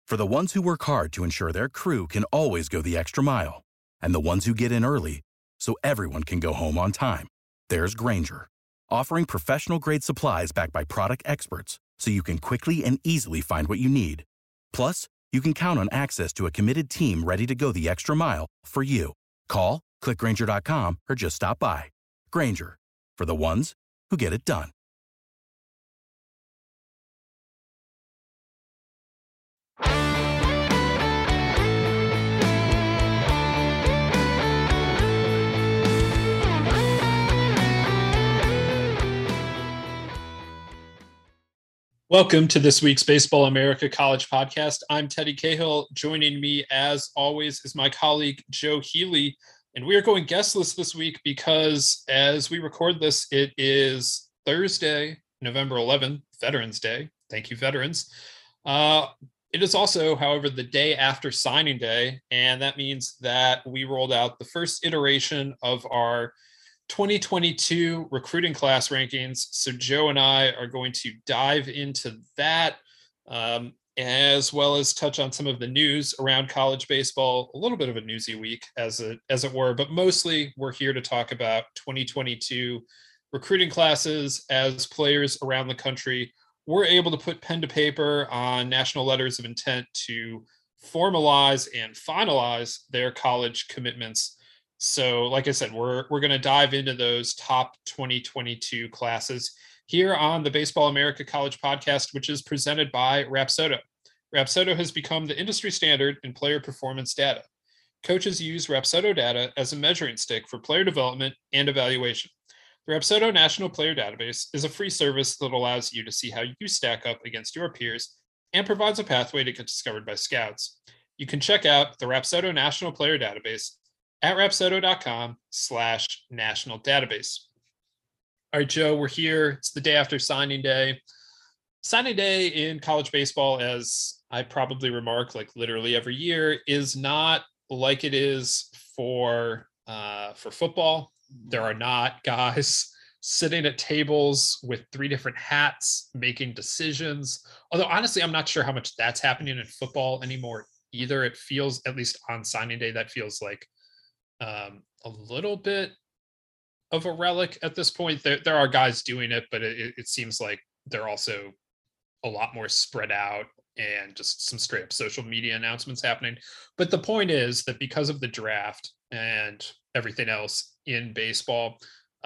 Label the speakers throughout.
Speaker 1: For the ones who work hard to ensure their crew can always go the extra mile, and the ones who get in early so everyone can go home on time, there's Grainger, offering professional-grade supplies backed by product experts so you can quickly and easily find what you need. Plus, you can count on access to a committed team ready to go the extra mile for you. Call, click Grainger.com, or just stop by. Grainger, for the ones who get it done.
Speaker 2: Welcome to this week's Baseball America College Podcast. I'm Teddy Cahill. Joining me, as always, is my colleague, Joe Healy. And we are going guestless this week because as we record this, it is Thursday, November 11th, Veterans Day. Thank you, veterans. It is also, however, the day after signing day. And that means that we rolled out the first iteration of our 2022 recruiting class rankings. So Joe and I are going to dive into that, as well as touch on some of the news around college baseball. A little bit of a newsy week, as it were, but mostly we're here to talk about 2022 recruiting classes as players around the country were able to put pen to paper on national letters of intent to formalize and finalize their college commitments. So, like I said, we're going to dive into those top 2022 classes here on the Baseball America College Podcast, which is presented by Rapsodo. Rapsodo has become the industry standard in player performance data. Coaches use Rapsodo data as a measuring stick for player development and evaluation. The Rapsodo National Player Database is a free service that allows you to see how you stack up against your peers and provides a pathway to get discovered by scouts. You can check out the Rapsodo National Player Database at rapsodo.com/national database. All right, Joe, we're here. It's the day after signing day. Signing day in college baseball, as I probably remark like literally every year, is not like it is for football. There are not guys sitting at tables with 3 different hats making decisions. Although honestly, I'm not sure how much that's happening in football anymore either. It feels, at least on signing day, that feels like a little bit of a relic at this point. There are guys doing it, but it seems like they're also a lot more spread out and just some straight up social media announcements happening. But the point is that because of the draft and everything else in baseball,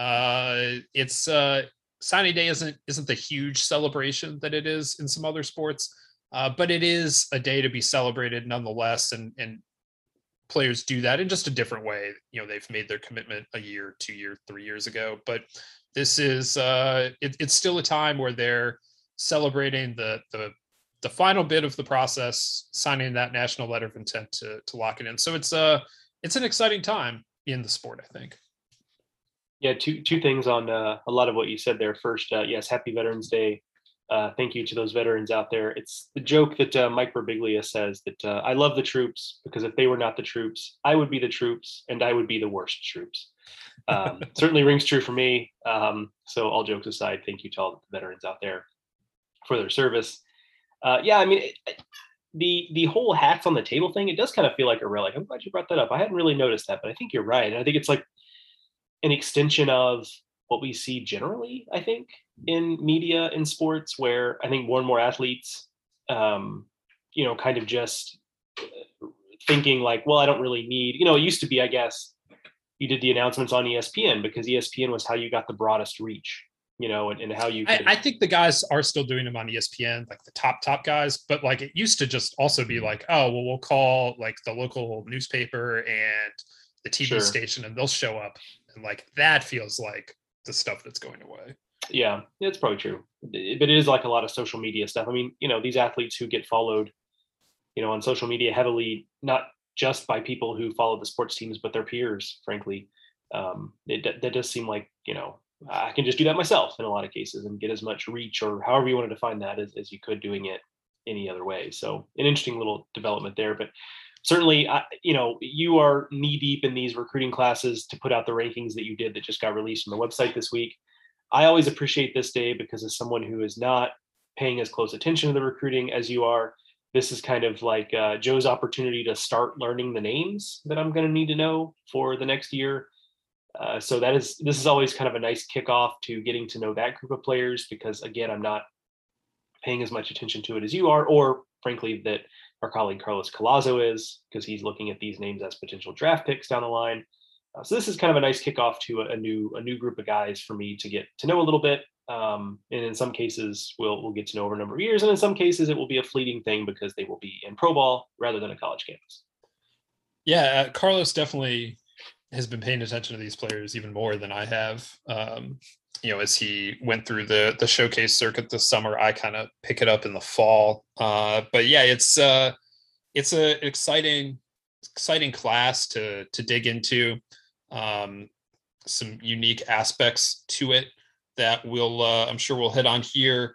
Speaker 2: it's signing day isn't the huge celebration that it is in some other sports, but it is a day to be celebrated nonetheless, and players do that in just a different way. You know, they've made their commitment a year, 2 years, 3 years ago, but this is it's still a time where they're celebrating the final bit of the process, signing that national letter of intent to lock it in. So it's an exciting time in the sport, I think.
Speaker 3: Yeah, two things on a lot of what you said there. First, yes, happy Veterans Day. Thank you to those veterans out there. It's the joke that Mike Birbiglia says that I love the troops because if they were not the troops, I would be the troops and I would be the worst troops. Certainly rings true for me. So all jokes aside, thank you to all the veterans out there for their service. Yeah, I mean, the whole hats on the table thing, it does kind of feel like a relic. I'm glad you brought that up. I hadn't really noticed that, but I think you're right. And I think it's like an extension of what we see generally, I think, in media and sports, where I think more and more athletes, kind of just thinking like, well, I don't really need, it used to be, I guess, you did the announcements on ESPN because ESPN was how you got the broadest reach, and how you could...
Speaker 2: I think the guys are still doing them on ESPN, like the top guys, but like it used to just also be like, oh, well, we'll call like the local newspaper and the TV station and they'll show up. And like, that feels like the stuff that's going away.
Speaker 3: Yeah, it's probably true. But it is like a lot of social media stuff. I mean, these athletes who get followed, on social media heavily, not just by people who follow the sports teams, but their peers, frankly. That does seem like, I can just do that myself in a lot of cases and get as much reach or however you want to define that as you could doing it any other way. So an interesting little development there, but certainly, you are knee deep in these recruiting classes to put out the rankings that you did that just got released on the website this week. I always appreciate this day because as someone who is not paying as close attention to the recruiting as you are, this is kind of like Joe's opportunity to start learning the names that I'm going to need to know for the next year. So this is always kind of a nice kickoff to getting to know that group of players, because again, I'm not paying as much attention to it as you are, or frankly, that our colleague Carlos Collazo is, because he's looking at these names as potential draft picks down the line. So this is kind of a nice kickoff to a new group of guys for me to get to know a little bit. And in some cases, we'll get to know over a number of years, and in some cases, it will be a fleeting thing because they will be in pro ball rather than a college campus.
Speaker 2: Yeah, Carlos definitely has been paying attention to these players even more than I have. As he went through the showcase circuit this summer, I kind of pick it up in the fall. But yeah, it's an exciting class to dig into. Some unique aspects to it that I'm sure we'll hit on here.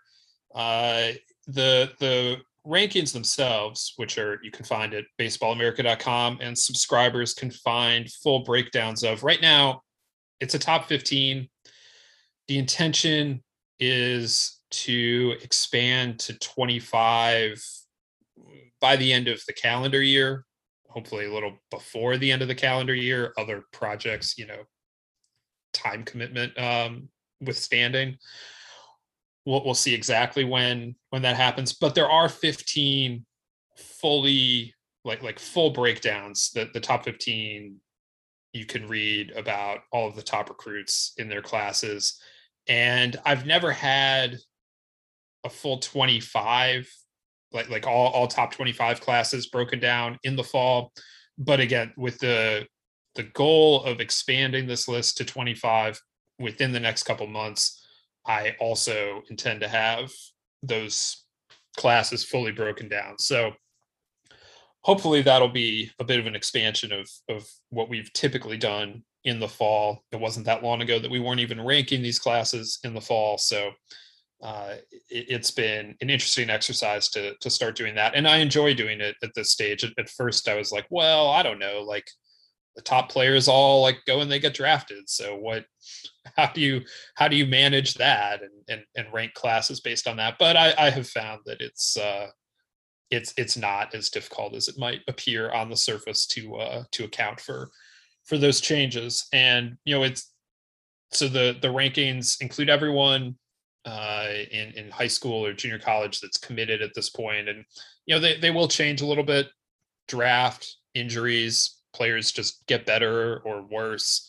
Speaker 2: The rankings themselves, which you can find at baseballamerica.com, and subscribers can find full breakdowns of. Right now, it's a top 15. The intention is to expand to 25 by the end of the calendar year, hopefully a little before the end of the calendar year. Other projects, time commitment withstanding. We'll see exactly when that happens, but there are 15 fully like full breakdowns. That the top 15, you can read about all of the top recruits in their classes. And I've never had a full 25, like all top 25 classes broken down in the fall. But again, with the goal of expanding this list to 25 within the next couple months, I also intend to have those classes fully broken down. So hopefully that'll be a bit of an expansion of what we've typically done in the fall. It wasn't that long ago that we weren't even ranking these classes in the fall. So it's been an interesting exercise to start doing that. And I enjoy doing it at this stage. At first I was like, well, I don't know, like the top players all like go and they get drafted. So how do you manage that and rank classes based on that? But I have found that it's not as difficult as it might appear on the surface to account for those changes. And it's so the rankings include everyone in high school or junior college that's committed at this point. And they will change a little bit. Draft, injuries, players just get better or worse.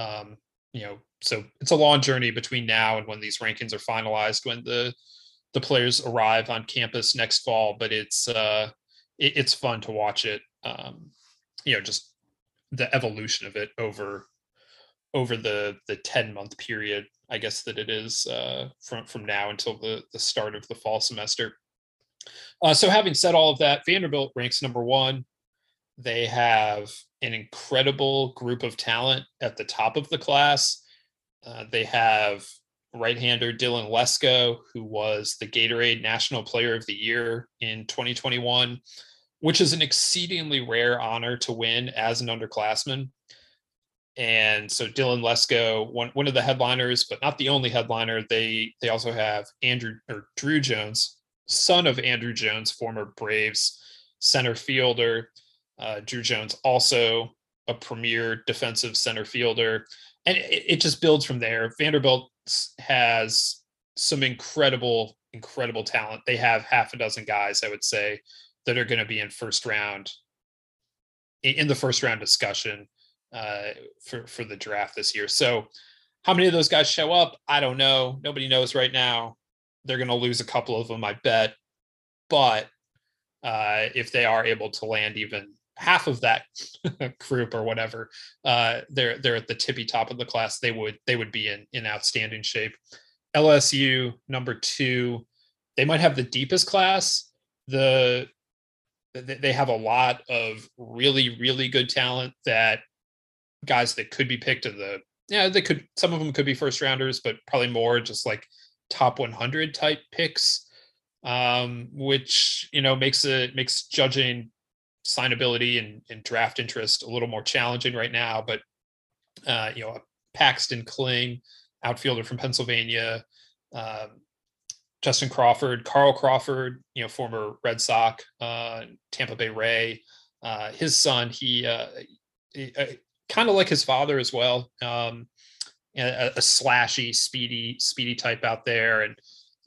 Speaker 2: So it's a long journey between now and when these rankings are finalized, when the players arrive on campus next fall. But it's fun to watch it. Just the evolution of it over the 10-month period, I guess, that it is from now until the start of the fall semester. So having said all of that, Vanderbilt ranks number 1. They have an incredible group of talent at the top of the class. They have right-hander Dylan Lesko, who was the Gatorade National Player of the Year in 2021, which is an exceedingly rare honor to win as an underclassman. And so Dylan Lesko, one of the headliners, but not the only headliner. They also have Drew Jones, son of Andrew Jones, former Braves center fielder. Drew Jones, also a premier defensive center fielder. And it just builds from there. Vanderbilt has some incredible talent. They have half a dozen guys, I would say, that are going to be in the first round discussion for the draft this year. So how many of those guys show up? I don't know. Nobody knows right now. They're going to lose a couple of them, I bet. But if they are able to land even half of that group or whatever, they're at the tippy top of the class. They would be in outstanding shape. LSU number 2, they might have the deepest class. They have a lot of really, really good talent, that guys that could be picked some of them could be first rounders, but probably more just like top 100 type picks, which makes judging signability and draft interest a little more challenging right now. But Paxton Kling, outfielder from Pennsylvania, Justin Crawford, Carl Crawford, former Red Sox, Tampa Bay Ray. His son, he kind of like his father as well. A slashy, speedy type out there, and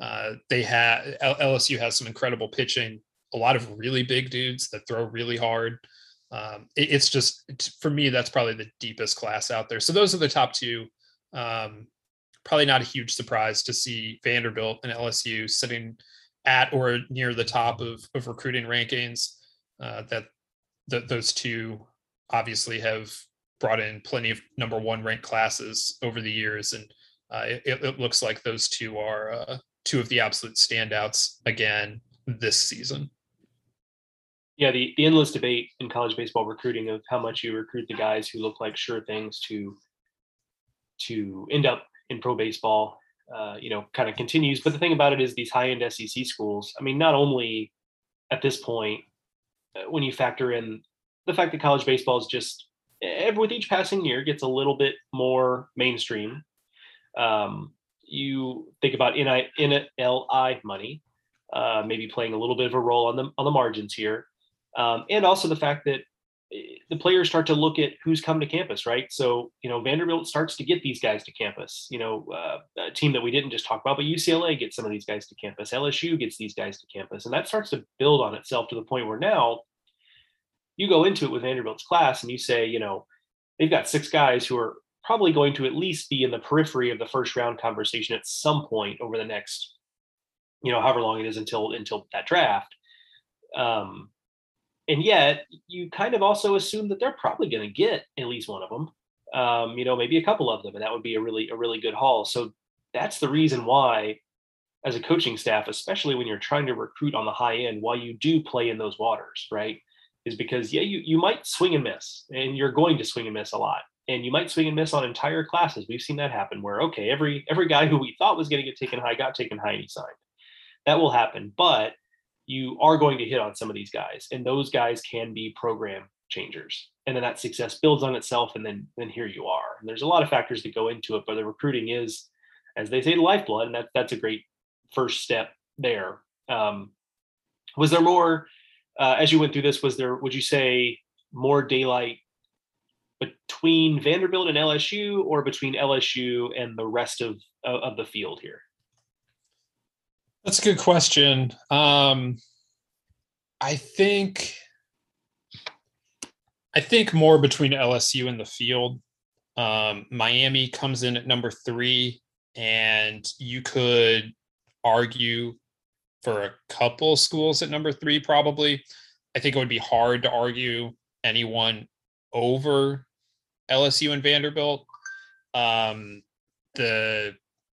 Speaker 2: LSU has some incredible pitching. A lot of really big dudes that throw really hard. It's just, for me, that's probably the deepest class out there. So those are the top two. Probably not a huge surprise to see Vanderbilt and LSU sitting at or near the top of recruiting rankings. Those two obviously have brought in plenty of number one ranked classes over the years. And it looks like those two are two of the absolute standouts again this season.
Speaker 3: Yeah, the endless debate in college baseball recruiting of how much you recruit the guys who look like sure things to end up in pro baseball, kind of continues. But the thing about it is these high-end SEC schools, I mean, not only at this point, when you factor in the fact that college baseball is just, with each passing year, gets a little bit more mainstream. You think about NLI money, maybe playing a little bit of a role on the margins here. And also the fact that the players start to look at who's come to campus, right? So, Vanderbilt starts to get these guys to campus, a team that we didn't just talk about, but UCLA gets some of these guys to campus. LSU gets these guys to campus. And that starts to build on itself to the point where now you go into it with Vanderbilt's class and you say, they've got 6 guys who are probably going to at least be in the periphery of the first round conversation at some point over the next, however long it is until that draft. And yet you kind of also assume that they're probably going to get at least one of them, maybe a couple of them, and that would be a really good haul. So that's the reason why, as a coaching staff, especially when you're trying to recruit on the high end, why you do play in those waters, right? Is because, you might swing and miss, and you're going to swing and miss a lot. And you might swing and miss on entire classes. We've seen that happen where, okay, every guy who we thought was going to get taken high got taken high and he signed. That will happen. But you are going to hit on some of these guys, and those guys can be program changers. And then that success builds on itself, and then here you are. And there's a lot of factors that go into it, but the recruiting is, as they say, the lifeblood, and that's a great first step there. Was there more, as you went through this, would you say more daylight between Vanderbilt and LSU, or between LSU and the rest of the field here?
Speaker 2: That's a good question. I think more between LSU and the field. Miami comes in at number 3, and you could argue for a couple schools at number 3, probably. I think it would be hard to argue anyone over LSU and Vanderbilt. The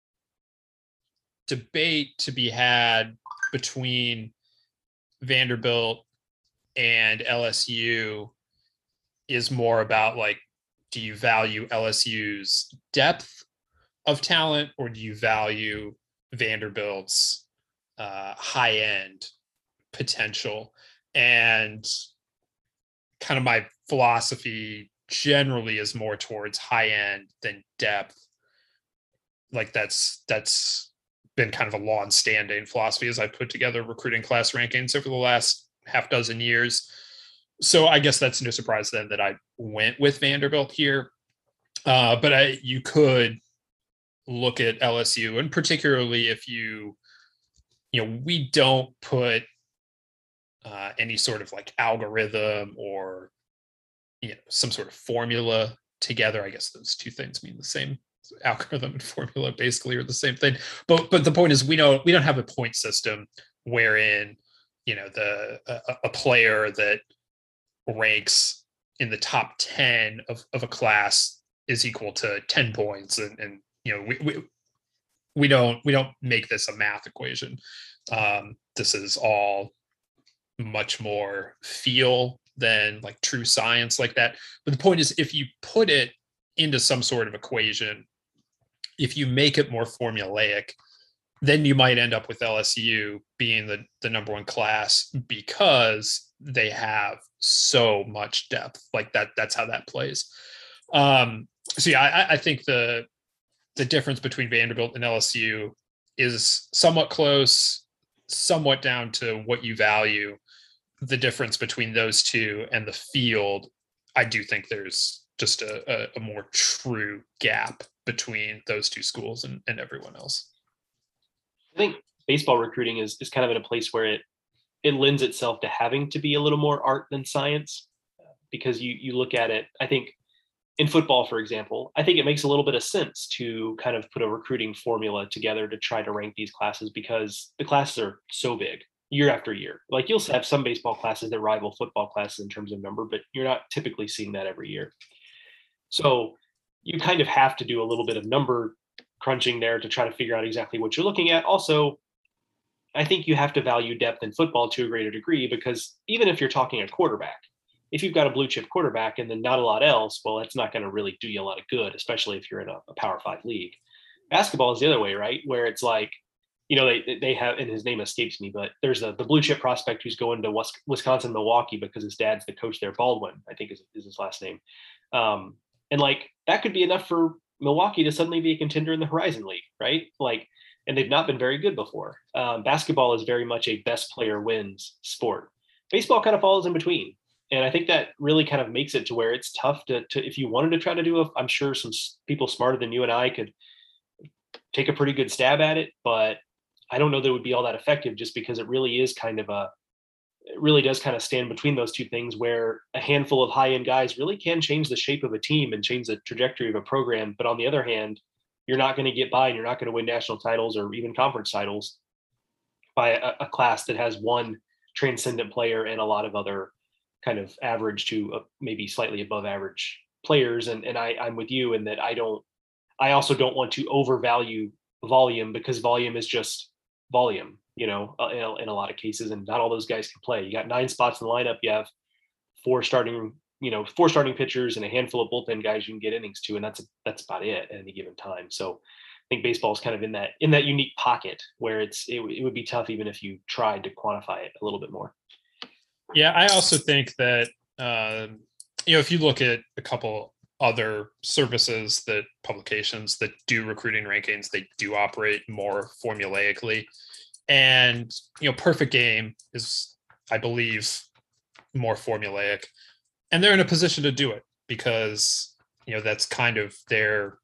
Speaker 2: debate to be had between Vanderbilt and LSU is more about, like, do you value LSU's depth of talent, or do you value Vanderbilt's high end potential? And kind of my philosophy generally is more towards high end than depth. Like that's been kind of a long-standing philosophy as I put together recruiting class rankings over the last half dozen years. So I guess that's no surprise then that I went with Vanderbilt here. But you could look at LSU, and particularly if we don't put any sort of like algorithm or some sort of formula together. I guess those two things mean the same. Algorithm and formula basically are the same thing. But the point is, we don't have a point system wherein a player that ranks in the top 10 of a class is equal to 10 points, and we don't make this a math equation. This is all much more feel than like true science like that. But the point is, if you put it into some sort of equation, if you make it more formulaic, then you might end up with LSU being the number one class because they have so much depth. Like that's how that plays. So yeah, I think the difference between Vanderbilt and LSU is somewhat close, somewhat down to what you value. The difference between those two and the field, I do think there's just a more true gap between those two schools and everyone else.
Speaker 3: I think baseball recruiting is kind of in a place where it lends itself to having to be a little more art than science, because you look at it, I think in football, for example, I think it makes a little bit of sense to kind of put a recruiting formula together to try to rank these classes, because the classes are so big year after year. Like, you'll have some baseball classes that rival football classes in terms of number, but you're not typically seeing that every year. So you kind of have to do a little bit of number crunching there to try to figure out exactly what you're looking at. Also, I think you have to value depth in football to a greater degree, because even if you're talking a quarterback, if you've got a blue chip quarterback and then not a lot else, well, that's not going to really do you a lot of good, especially if you're in a Power 5 league. Basketball is the other way, right? Where it's like, they have, and his name escapes me, but there's the blue chip prospect who's going to Wisconsin, Milwaukee, because his dad's the coach there. Baldwin, I think is his last name. And like, that could be enough for Milwaukee to suddenly be a contender in the Horizon League, right? Like, and they've not been very good before. Basketball is very much a best player wins sport. Baseball kind of falls in between. And I think that really kind of makes it to where it's tough to if you wanted to try to do I'm sure some people smarter than you and I could take a pretty good stab at it, but I don't know that it would be all that effective, just because it really is it really does kind of stand between those two things, where a handful of high-end guys really can change the shape of a team and change the trajectory of a program. But on the other hand, you're not going to get by and you're not going to win national titles or even conference titles by a class that has one transcendent player and a lot of other kind of average to maybe slightly above average players. And I'm with you in that I also don't want to overvalue volume, because volume is just volume, in a lot of cases, and not all those guys can play. You got 9 spots in the lineup. You have 4 starting pitchers and a handful of bullpen guys you can get innings to, and that's about it at any given time. So I think baseball is kind of in that unique pocket where it would be tough even if you tried to quantify it a little bit more.
Speaker 2: Yeah, I also think that if you look at a couple other services, publications that do recruiting rankings, they do operate more formulaically. And, Perfect Game is, I believe, more formulaic. And they're in a position to do it because, that's kind of their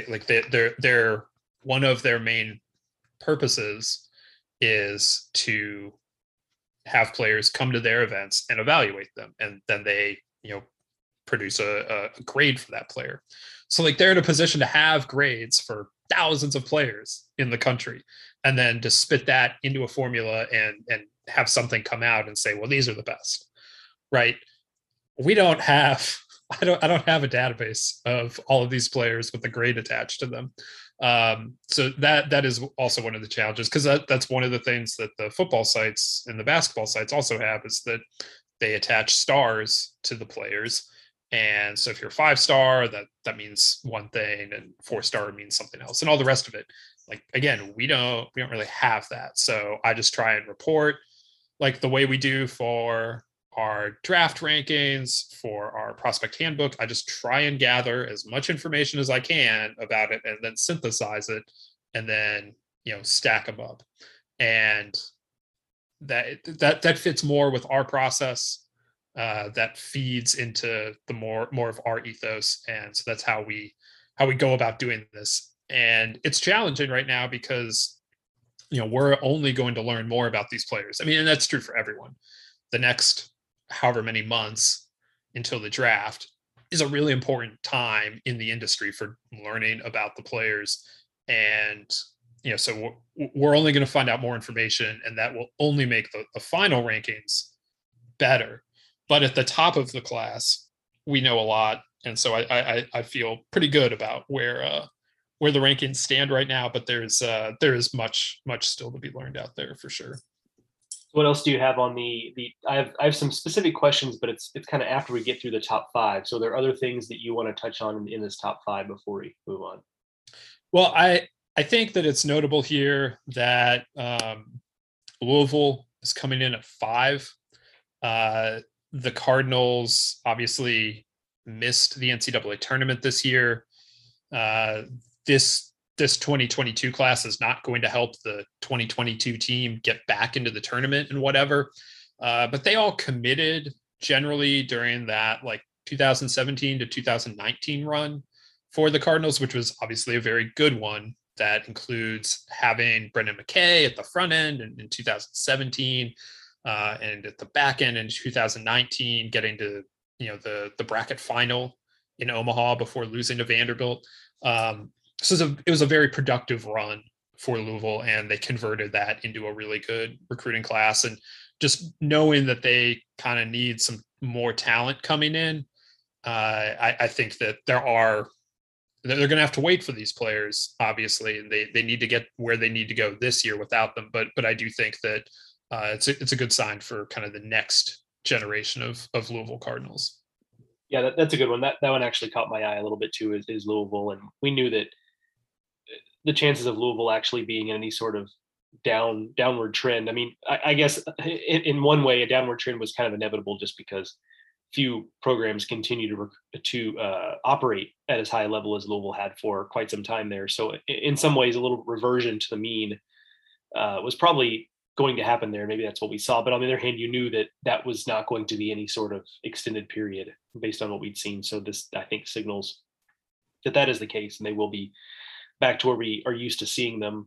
Speaker 2: one of their main purposes is to have players come to their events and evaluate them. And then they, produce a grade for that player. So like, they're in a position to have grades for thousands of players in the country, and then to spit that into a formula and have something come out and say, well, these are the best, right? I don't have a database of all of these players with a grade attached to them. So that is also one of the challenges, because that's one of the things that the football sites and the basketball sites also have, is that they attach stars to the players. And so if you're 5-star, that means one thing, and 4-star means something else, and all the rest of it. Like, again, we don't really have that. So I just try and report like the way we do for our draft rankings, for our prospect handbook. I just try and gather as much information as I can about it, and then synthesize it, and then, stack them up. And that fits more with our process. That feeds into the more of our ethos, and so that's how we go about doing this. And it's challenging right now because we're only going to learn more about these players. I mean, and that's true for everyone. The next however many months until the draft is a really important time in the industry for learning about the players. And so we're only going to find out more information, and that will only make the final rankings better. But at the top of the class, we know a lot. And so I feel pretty good about where the rankings stand right now, but there is much still to be learned out there for sure.
Speaker 3: What else do you have on I have some specific questions, but it's kind of after we get through the top 5. So there are other things that you want to touch on in this top 5 before we move on?
Speaker 2: Well, I think that it's notable here that Louisville is coming in at 5. The Cardinals obviously missed the NCAA tournament this year. This this 2022 class is not going to help the 2022 team get back into the tournament and whatever. But they all committed generally during that like 2017 to 2019 run for the Cardinals, which was obviously a very good one. That includes having Brendan McKay at the front end in 2017 and at the back end in 2019, getting to, the bracket final in Omaha before losing to Vanderbilt. So it was a very productive run for Louisville, and they converted that into a really good recruiting class. And just knowing that they kind of need some more talent coming in, I think that they're going to have to wait for these players, obviously, and they need to get where they need to go this year without them. But I do think that it's a good sign for kind of the next generation of Louisville Cardinals.
Speaker 3: Yeah, that's a good one. That one actually caught my eye a little bit too, is Louisville. And we knew that the chances of Louisville actually being in any sort of downward trend. I mean, I guess in one way, a downward trend was kind of inevitable just because few programs continue to operate at as high a level as Louisville had for quite some time there. So in some ways, a little reversion to the mean was probably going to happen there. Maybe that's what we saw. But on the other hand, you knew that was not going to be any sort of extended period based on what we'd seen. So this, I think, signals that is the case, and they will be back to where we are used to seeing them.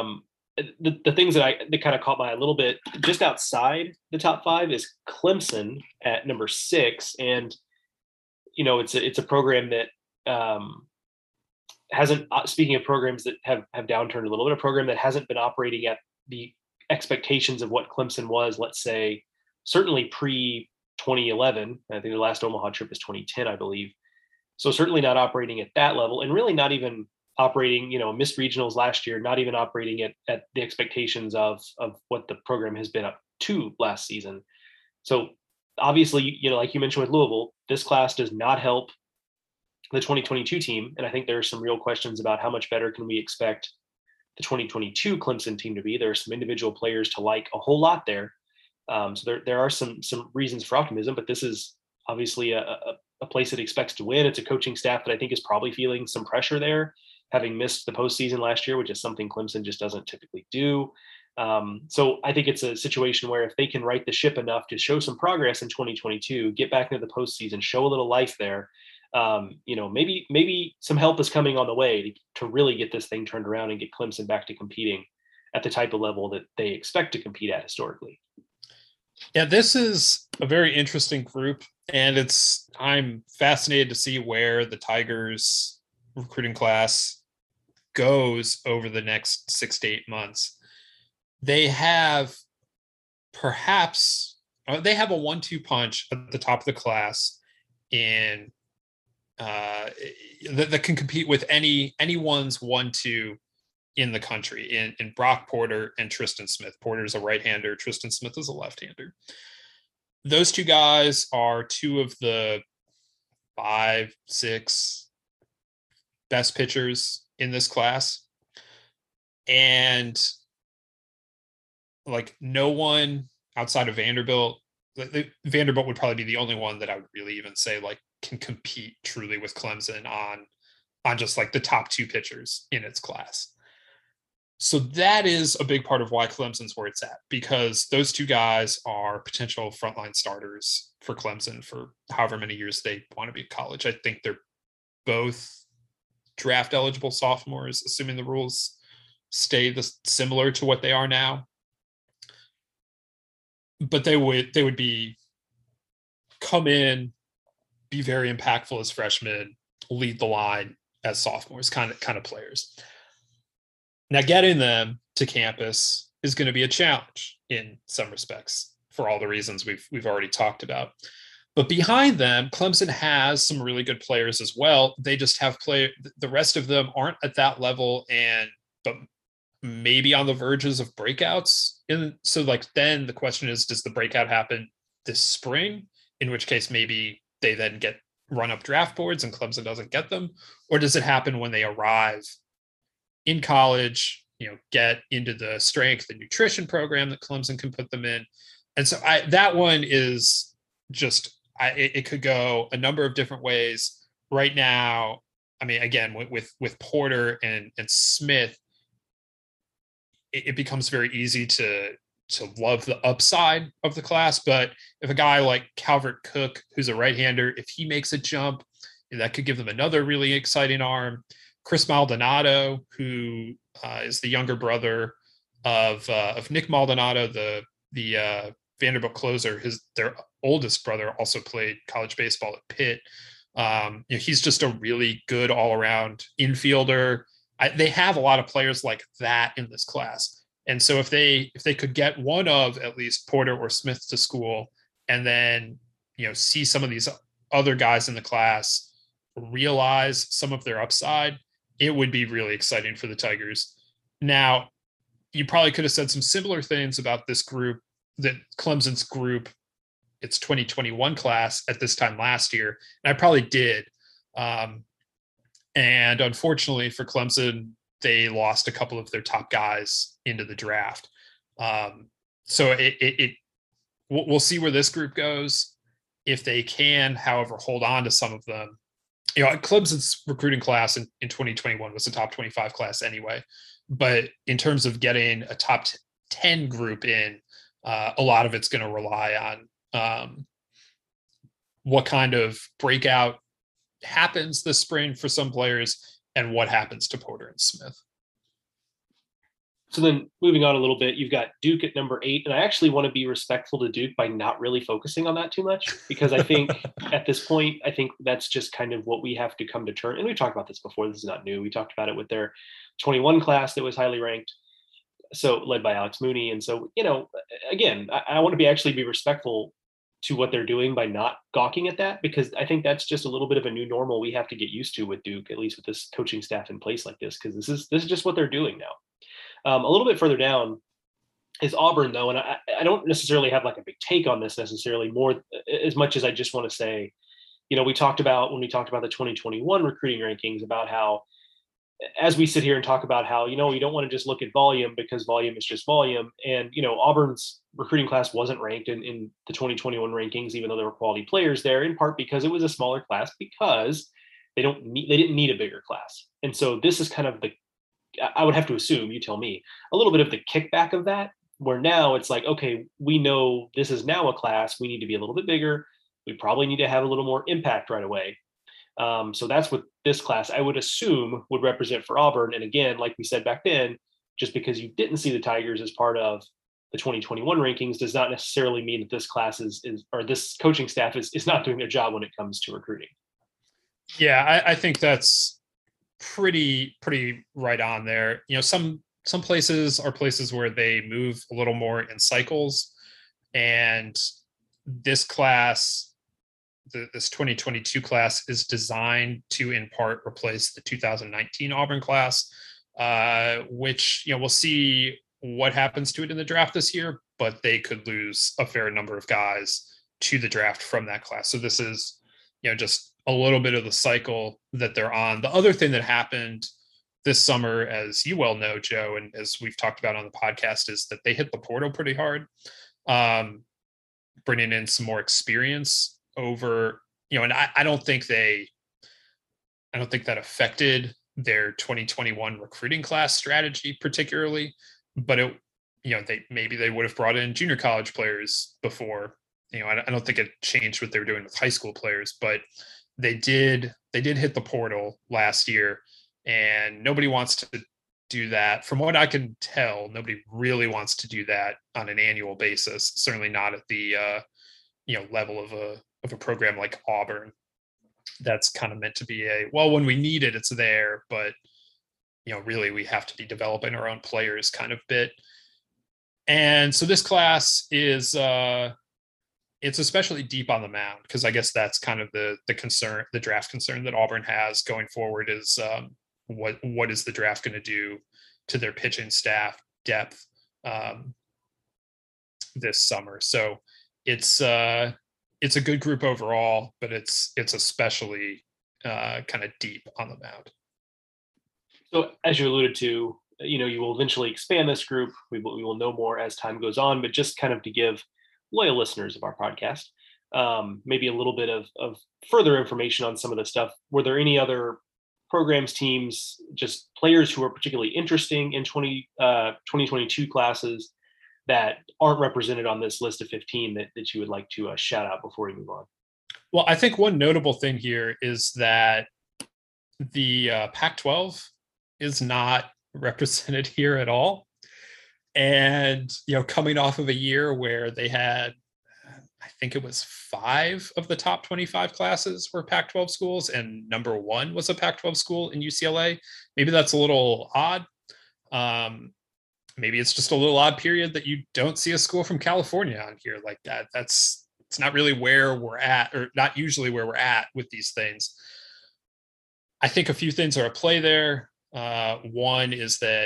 Speaker 3: The things that kind of caught my eye a little bit just outside the top five is Clemson at number 6. And, it's a program that hasn't, speaking of programs that have downturned a little bit, a program that hasn't been operating at the expectations of what Clemson was, let's say, certainly pre 2011. I think the last Omaha trip was 2010, I believe. So certainly not operating at that level, and really not even operating, missed regionals last year, not even operating at the expectations of what the program has been up to last season. So obviously, like you mentioned with Louisville, this class does not help the 2022 team. And I think there are some real questions about how much better can we expect the 2022 Clemson team to be. There are some individual players to like a whole lot there. So there are some reasons for optimism, but this is obviously a place that expects to win. It's a coaching staff that I think is probably feeling some pressure there, having missed the postseason last year, which is something Clemson just doesn't typically do. So I think it's a situation where if they can right the ship enough to show some progress in 2022, get back into the postseason, show a little life there, maybe some help is coming on the way to really get this thing turned around and get Clemson back to competing at the type of level that they expect to compete at historically.
Speaker 2: Yeah, this is a very interesting group, and I'm fascinated to see where the Tigers recruiting class goes over the next 6 to 8 months. They have a 1-2 punch at the top of the class in that can compete with anyone's 1-2 in the country in Brock Porter and Tristan Smith. Porter's a right-hander, Tristan Smith is a left-hander. Those two guys are two of the 5-6 best pitchers in this class. And like no one outside of Vanderbilt, Vanderbilt would probably be the only one that I would really even say like can compete truly with Clemson on just like the top 2 pitchers in its class. So that is a big part of why Clemson's where it's at, because those two guys are potential frontline starters for Clemson for however many years they want to be in college. I think they're both draft eligible sophomores, assuming the rules stay similar to what they are now. But they would come in, be very impactful as freshmen, lead the line as sophomores, kind of players. Now, getting them to campus is going to be a challenge in some respects for all the reasons we've already talked about. But behind them, Clemson has some really good players as well. They just have the rest of them aren't at that level, but maybe on the verges of breakouts. So like then the question is, does the breakout happen this spring? In which case maybe they then get run up draft boards and Clemson doesn't get them, or does it happen when they arrive in college, get into the strength and nutrition program that Clemson can put them in? And so that one is just, it could go a number of different ways. Right now, I mean, again, with Porter and Smith, it becomes very easy to love the upside of the class. But if a guy like Calvert Cook, who's a right-hander, if he makes a jump, that could give them another really exciting arm. Chris Maldonado, who is the younger brother of Nick Maldonado, the Vanderbilt closer. Their oldest brother also played college baseball at Pitt. He's just a really good all-around infielder. They have a lot of players like that in this class. And so if they could get one of at least Porter or Smith to school, and then, see some of these other guys in the class realize some of their upside, it would be really exciting for the Tigers. Now, you probably could have said some similar things about this group, that Clemson's group, its 2021 class at this time last year. And I probably did. And unfortunately for Clemson, they lost a couple of their top guys into the draft. So we'll see where this group goes. If they can, however, hold on to some of them. Clemson's recruiting class in 2021 was a top 25 class anyway. But in terms of getting a top 10 group in, a lot of it's going to rely on what kind of breakout happens this spring for some players and what happens to Porter and Smith.
Speaker 3: So then moving on a little bit, you've got Duke at number 8. And I actually want to be respectful to Duke by not really focusing on that too much, because I think at this point, I think that's just kind of what we have to come to terms. And we've talked about this before. This is not new. We talked about it with their 21 class that was highly ranked, so led by Alex Mooney. And so, again, I want to actually be respectful to what they're doing by not gawking at that, because I think that's just a little bit of a new normal we have to get used to with Duke, at least with this coaching staff in place like this, because this is just what they're doing now. A little bit further down is Auburn, though, and I don't necessarily have like a big take on this necessarily, more as much as I just want to say, when we talked about the 2021 recruiting rankings, about how, as we sit here and talk about how, you don't want to just look at volume, because volume is just volume. And, Auburn's recruiting class wasn't ranked in the 2021 rankings, even though there were quality players there, in part because it was a smaller class, because they didn't need a bigger class. And so this is kind of I would have to assume, you tell me, a little bit of the kickback of that, where now it's like, okay, we know this is now a class, we need to be a little bit bigger. We probably need to have a little more impact right away. So that's what this class, I would assume, would represent for Auburn. And again, like we said back then, just because you didn't see the Tigers as part of the 2021 rankings does not necessarily mean that this class or this coaching staff is not doing their job when it comes to recruiting.
Speaker 2: Yeah, I think that's pretty right on there. Some places are places where they move a little more in cycles, and this class, this 2022 class, is designed to in part replace the 2019 Auburn class, which we'll see what happens to it in the draft this year, but they could lose a fair number of guys to the draft from that class. So this is just a little bit of the cycle that they're on. The other thing that happened this summer, as you well know, Joe, and as we've talked about on the podcast, is that they hit the portal pretty hard, bringing in some more experience over, and I don't think that affected their 2021 recruiting class strategy particularly, but they would have brought in junior college players before. I don't think it changed what they were doing with high school players, but they did hit the portal last year, and nobody wants to do that. From what I can tell, nobody really wants to do that on an annual basis. Certainly not at the level of a program like Auburn. That's kind of meant to be when we need it, it's there, but really we have to be developing our own players kind of bit. And so this class is it's especially deep on the mound, because I guess that's kind of the concern, the draft concern that Auburn has going forward is what is the draft going to do to their pitching staff depth this summer. So it's a good group overall, but it's especially kind of deep on the mound.
Speaker 3: So as you alluded to, you will eventually expand this group. We will know more as time goes on, but just kind of to give loyal listeners of our podcast maybe a little bit of further information on some of the stuff. Were there any other programs, teams, just players who are particularly interesting in 2022 classes that aren't represented on this list of 15 that you would like to shout out before we move on?
Speaker 2: Well, I think one notable thing here is that the Pac-12 is not represented here at all. And, coming off of a year where they had, I think it was 5 of the top 25 classes were Pac-12 schools, and number 1 was a Pac-12 school in UCLA. Maybe that's a little odd. Maybe it's just a little odd period that you don't see a school from California on here like that. It's not really where we're at, or not usually where we're at with these things. I think a few things are at play there. One is that,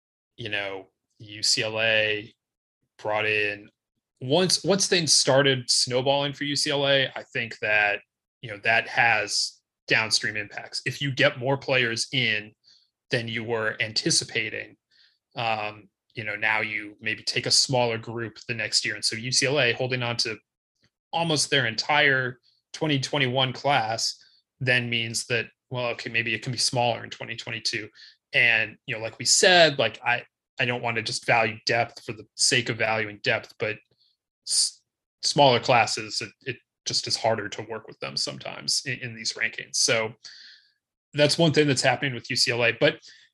Speaker 2: UCLA brought in, once things started snowballing for UCLA, I think that, that has downstream impacts. If you get more players in than you were anticipating, now you maybe take a smaller group the next year. And so UCLA holding on to almost their entire 2021 class then means that, well, okay, maybe it can be smaller in 2022. And, like we said, like I don't want to just value depth for the sake of valuing depth, but smaller classes, it just is harder to work with them sometimes in these rankings. So that's one thing that's happening with UCLA. But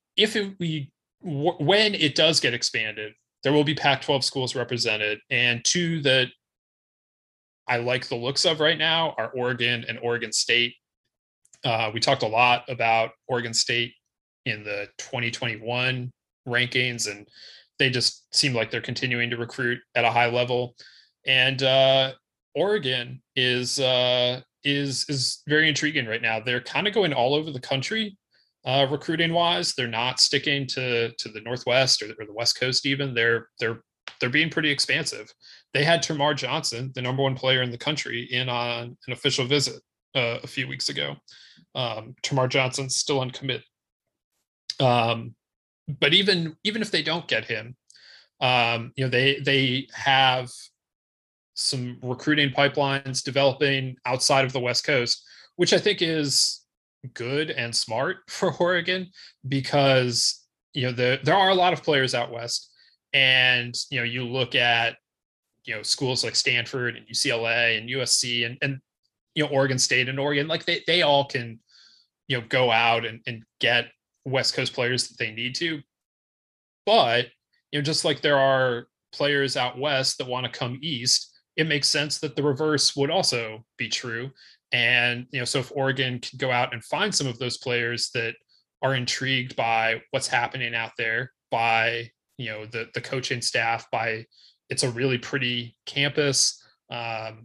Speaker 2: when it does get expanded, there will be Pac-12 schools represented, and 2 that I like the looks of right now are Oregon and Oregon State. We talked a lot about Oregon State in the 2021 rankings, and they just seem like they're continuing to recruit at a high level. And Oregon is very intriguing right now. They're kind of going all over the country recruiting wise. They're not sticking to the Northwest or the West Coast even. They're being pretty expansive. They had Tamar Johnson, the number 1 player in the country, in on an official visit a few weeks ago. Tamar Johnson's still on commit. But even if they don't get him, they have some recruiting pipelines developing outside of the West Coast, which I think is good and smart for Oregon, because there are a lot of players out west, and you look at schools like Stanford and UCLA and USC and Oregon State and Oregon, like they all can go out and get West Coast players that they need to. But just like there are players out west that want to come east, it makes sense that the reverse would also be true. And so if Oregon can go out and find some of those players that are intrigued by what's happening out there, by the coaching staff, by it's a really pretty campus, they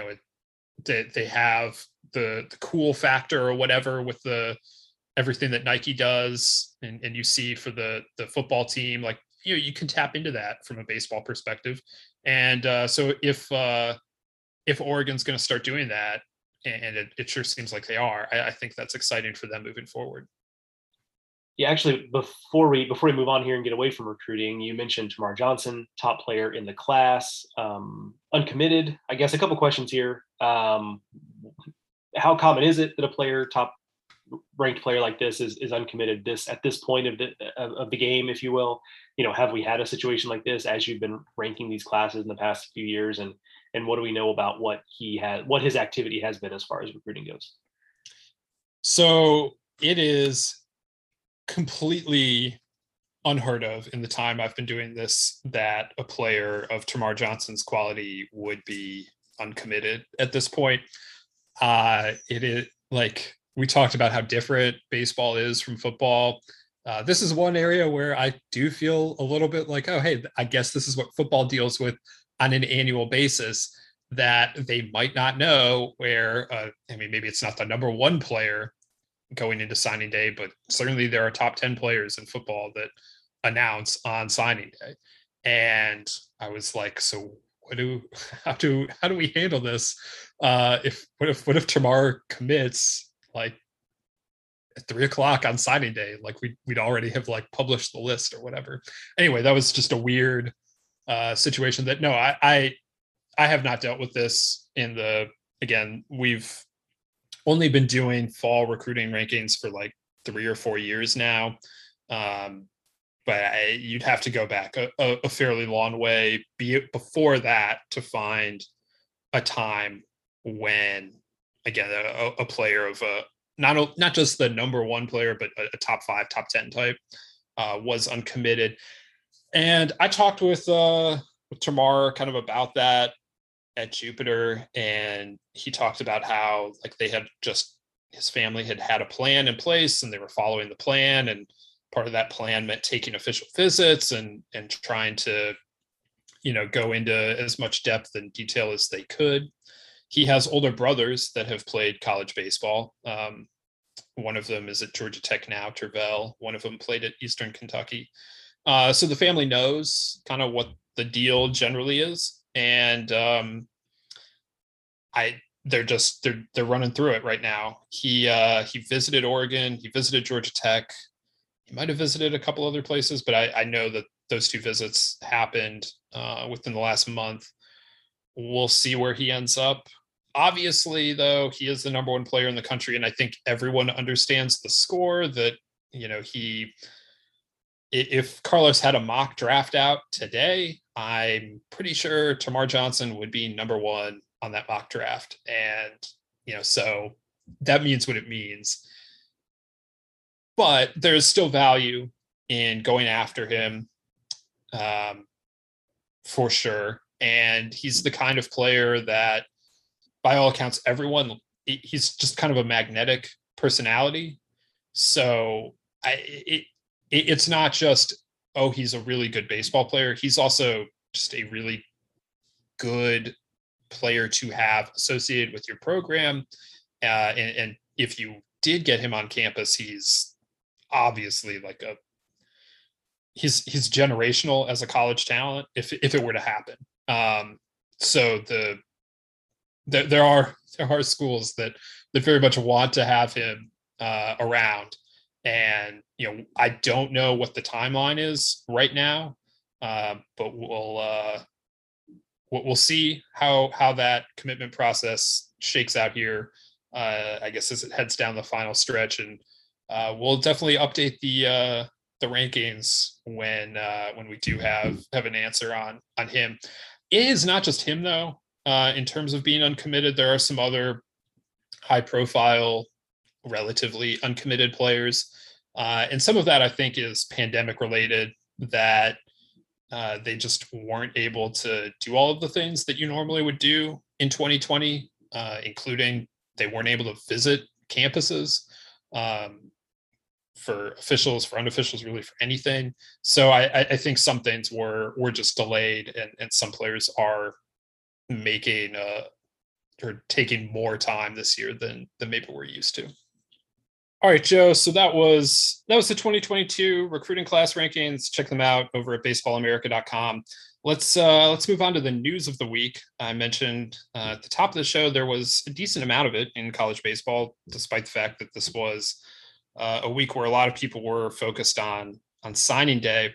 Speaker 2: have the cool factor or whatever with everything that Nike does, and you see for the football team, like you can tap into that from a baseball perspective. And so if Oregon's going to start doing that, and it sure seems like they are, I think that's exciting for them moving forward.
Speaker 3: Yeah, actually, before we move on here and get away from recruiting, you mentioned Tamar Johnson, top player in the class, uncommitted. I guess a couple questions here. How common is it that a player, top ranked player like this is uncommitted at this point of the game, if you will? Have we had a situation like this as you've been ranking these classes in the past few years, and what do we know about what his activity has been as far as recruiting goes?
Speaker 2: So it is completely unheard of in the time I've been doing this that a player of Tamar Johnson's quality would be uncommitted at this point. It is, like we talked about how different baseball is from football. This is one area where I do feel a little bit like, oh, hey, I guess this is what football deals with on an annual basis, that they might not know where, maybe it's not the number 1 player going into signing day, but certainly there are top 10 players in football that announce on signing day. And I was like, so how do we handle this? What if Tamar commits like at 3:00 on signing day, like we'd already have like published the list or whatever. Anyway, that was just a weird situation that I have not dealt with this again, we've only been doing fall recruiting rankings for like 3 or 4 years now. But you'd have to go back a fairly long way before that to find a time when, again, a player of not just the number one player, but a top 5, top 10 type was uncommitted. And I talked with Tamar kind of about that at Jupiter, and he talked about how like they had his family had a plan in place and they were following the plan, and part of that plan meant taking official visits and trying to, go into as much depth and detail as they could. He has older brothers that have played college baseball. One of them is at Georgia Tech now, Tervel. One of them played at Eastern Kentucky. So the family knows kind of what the deal generally is. And they're running through it right now. He visited Oregon. He visited Georgia Tech. He might have visited a couple other places, but I know that those 2 visits happened within the last month. We'll see where he ends up. Obviously, though, he is the number 1 player in the country, and I think everyone understands the score that, if Carlos had a mock draft out today, I'm pretty sure Tamar Johnson would be number 1 on that mock draft. And, so that means what it means. But there's still value in going after him, for sure. And he's the kind of player that, by all accounts, he's just kind of a magnetic personality. So it's not just, oh, he's a really good baseball player. He's also just a really good player to have associated with your program. And if you did get him on campus, he's obviously like he's generational as a college talent if it were to happen. So there are schools that very much want to have him around, and I don't know what the timeline is right now, but we'll see how that commitment process shakes out here. I guess as it heads down the final stretch, and we'll definitely update the rankings when we do have an answer on him. It is not just him though. In terms of being uncommitted, there are some other high-profile, relatively uncommitted players, and some of that I think is pandemic-related. That they just weren't able to do all of the things that you normally would do in 2020, including they weren't able to visit campuses for officials, for unofficials, really for anything. So I think some things were just delayed, and some players are making or taking more time this year than maybe we're used to. All right, Joe. So that was the 2022 recruiting class rankings. Check them out over at baseballamerica.com. Let's move on to the news of the week. I mentioned at the top of the show there was a decent amount of it in college baseball, despite the fact that this was a week where a lot of people were focused on signing day.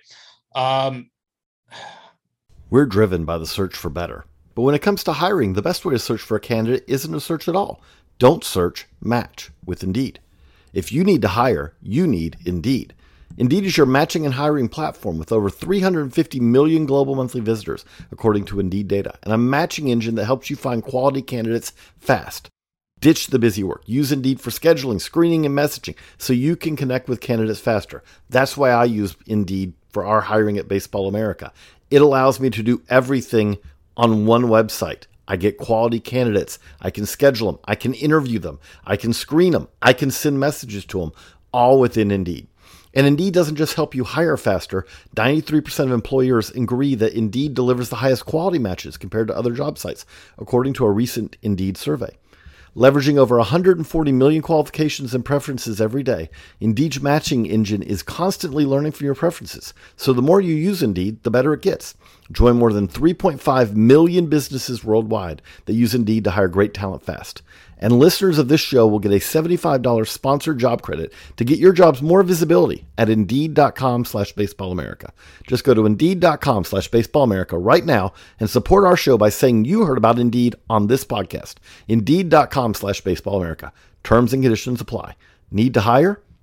Speaker 4: We're driven by the search for better. But when it comes to hiring, the best way to search for a candidate isn't to search at all. Don't search, match with Indeed. If you need to hire, you need Indeed. Indeed is your matching and hiring platform with over 350 million global monthly visitors, according to Indeed data, and a matching engine that helps you find quality candidates fast. Ditch the busy work. Use Indeed for scheduling, screening, and messaging so you can connect with candidates faster. That's why I use Indeed for our hiring at Baseball America. It allows me to do everything on one website. I get quality candidates. I can schedule them. I can interview them. I can screen them. I can send messages to them, all within Indeed. And Indeed doesn't just help you hire faster. 93% of employers agree that Indeed delivers the highest quality matches compared to other job sites, according to a recent Indeed survey. Leveraging over 140 million qualifications and preferences every day, Indeed's matching engine is constantly learning from your preferences. So the more you use Indeed, the better it gets. Join more than 3.5 million businesses worldwide that use Indeed to hire great talent fast. And listeners of this show will get a $75 sponsored job credit to get your jobs more visibility at Indeed.com/BaseballAmerica. Just go to Indeed.com/BaseballAmerica right now and support our show by saying you heard about Indeed on this podcast. Indeed.com/BaseballAmerica. Terms and conditions apply. Need to hire?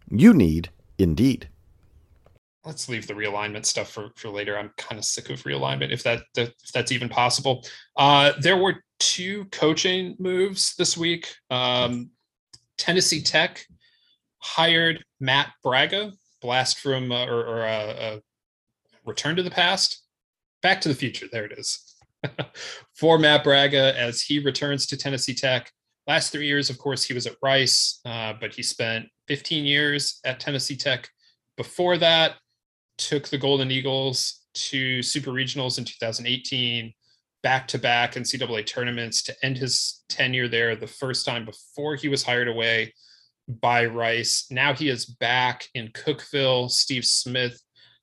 Speaker 4: you need Indeed.
Speaker 2: Let's leave the realignment stuff for later. I'm kind of sick of realignment, if that's even possible. There were two coaching moves this week. Tennessee Tech hired Matt Braga, blast from Return to the Past, Back to the Future. There it is. For Matt Braga as he returns to Tennessee Tech. Last 3 years, of course, he was at Rice, but he spent 15 years at Tennessee Tech. Before that, took the Golden Eagles to Super Regionals in 2018, back-to-back NCAA tournaments to end his tenure there the first time before he was hired away by Rice. Now he is back in Cookeville. Steve Smith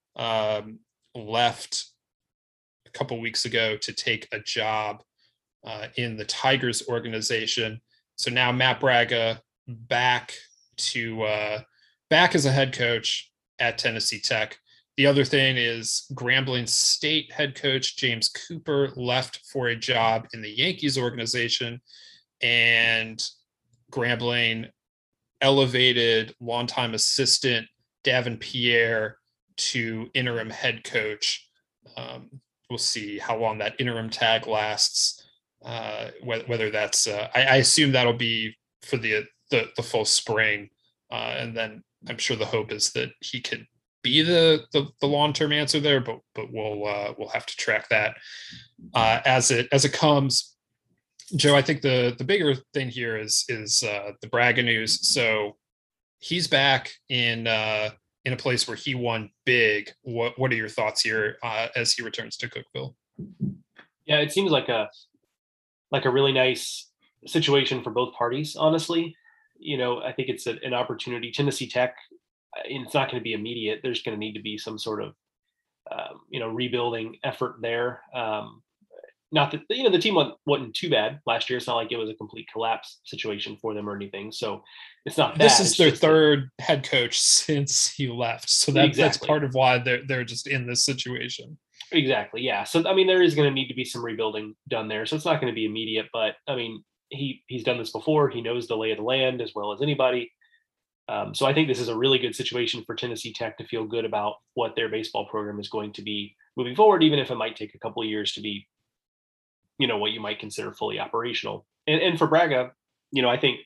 Speaker 2: left a couple weeks ago to take a job in the Tigers organization. So now Matt Braga back as a head coach at Tennessee Tech. The other thing is Grambling State head coach James Cooper left for a job in the Yankees organization, and Grambling elevated longtime assistant Davin Pierre to interim head coach. We'll see how long that interim tag lasts. Whether that's, I assume that'll be for the full spring, and then I'm sure the hope is that he could be the long-term answer there, but we'll have to track that as it comes. Joe, I think the bigger thing here is the Braga news. So he's back in a place where he won big. What are your thoughts here as he returns to Cookeville?
Speaker 3: Yeah, it seems like a really nice situation for both parties, honestly. I think it's an opportunity. Tennessee Tech, it's not going to be immediate. There's going to need to be some sort of, rebuilding effort there. Not that, the team wasn't too bad last year. It's not like it was a complete collapse situation for them or anything. So it's not
Speaker 2: this
Speaker 3: bad.
Speaker 2: is their third head coach since he left. So that's part of why they're just in this situation.
Speaker 3: Exactly. Yeah. So, there is going to need to be some rebuilding done there. So it's not going to be immediate, but he's done this before. He knows the lay of the land as well as anybody. So I think this is a really good situation for Tennessee Tech to feel good about what their baseball program is going to be moving forward, even if it might take a couple of years to be, what you might consider fully operational. And for Braga, I think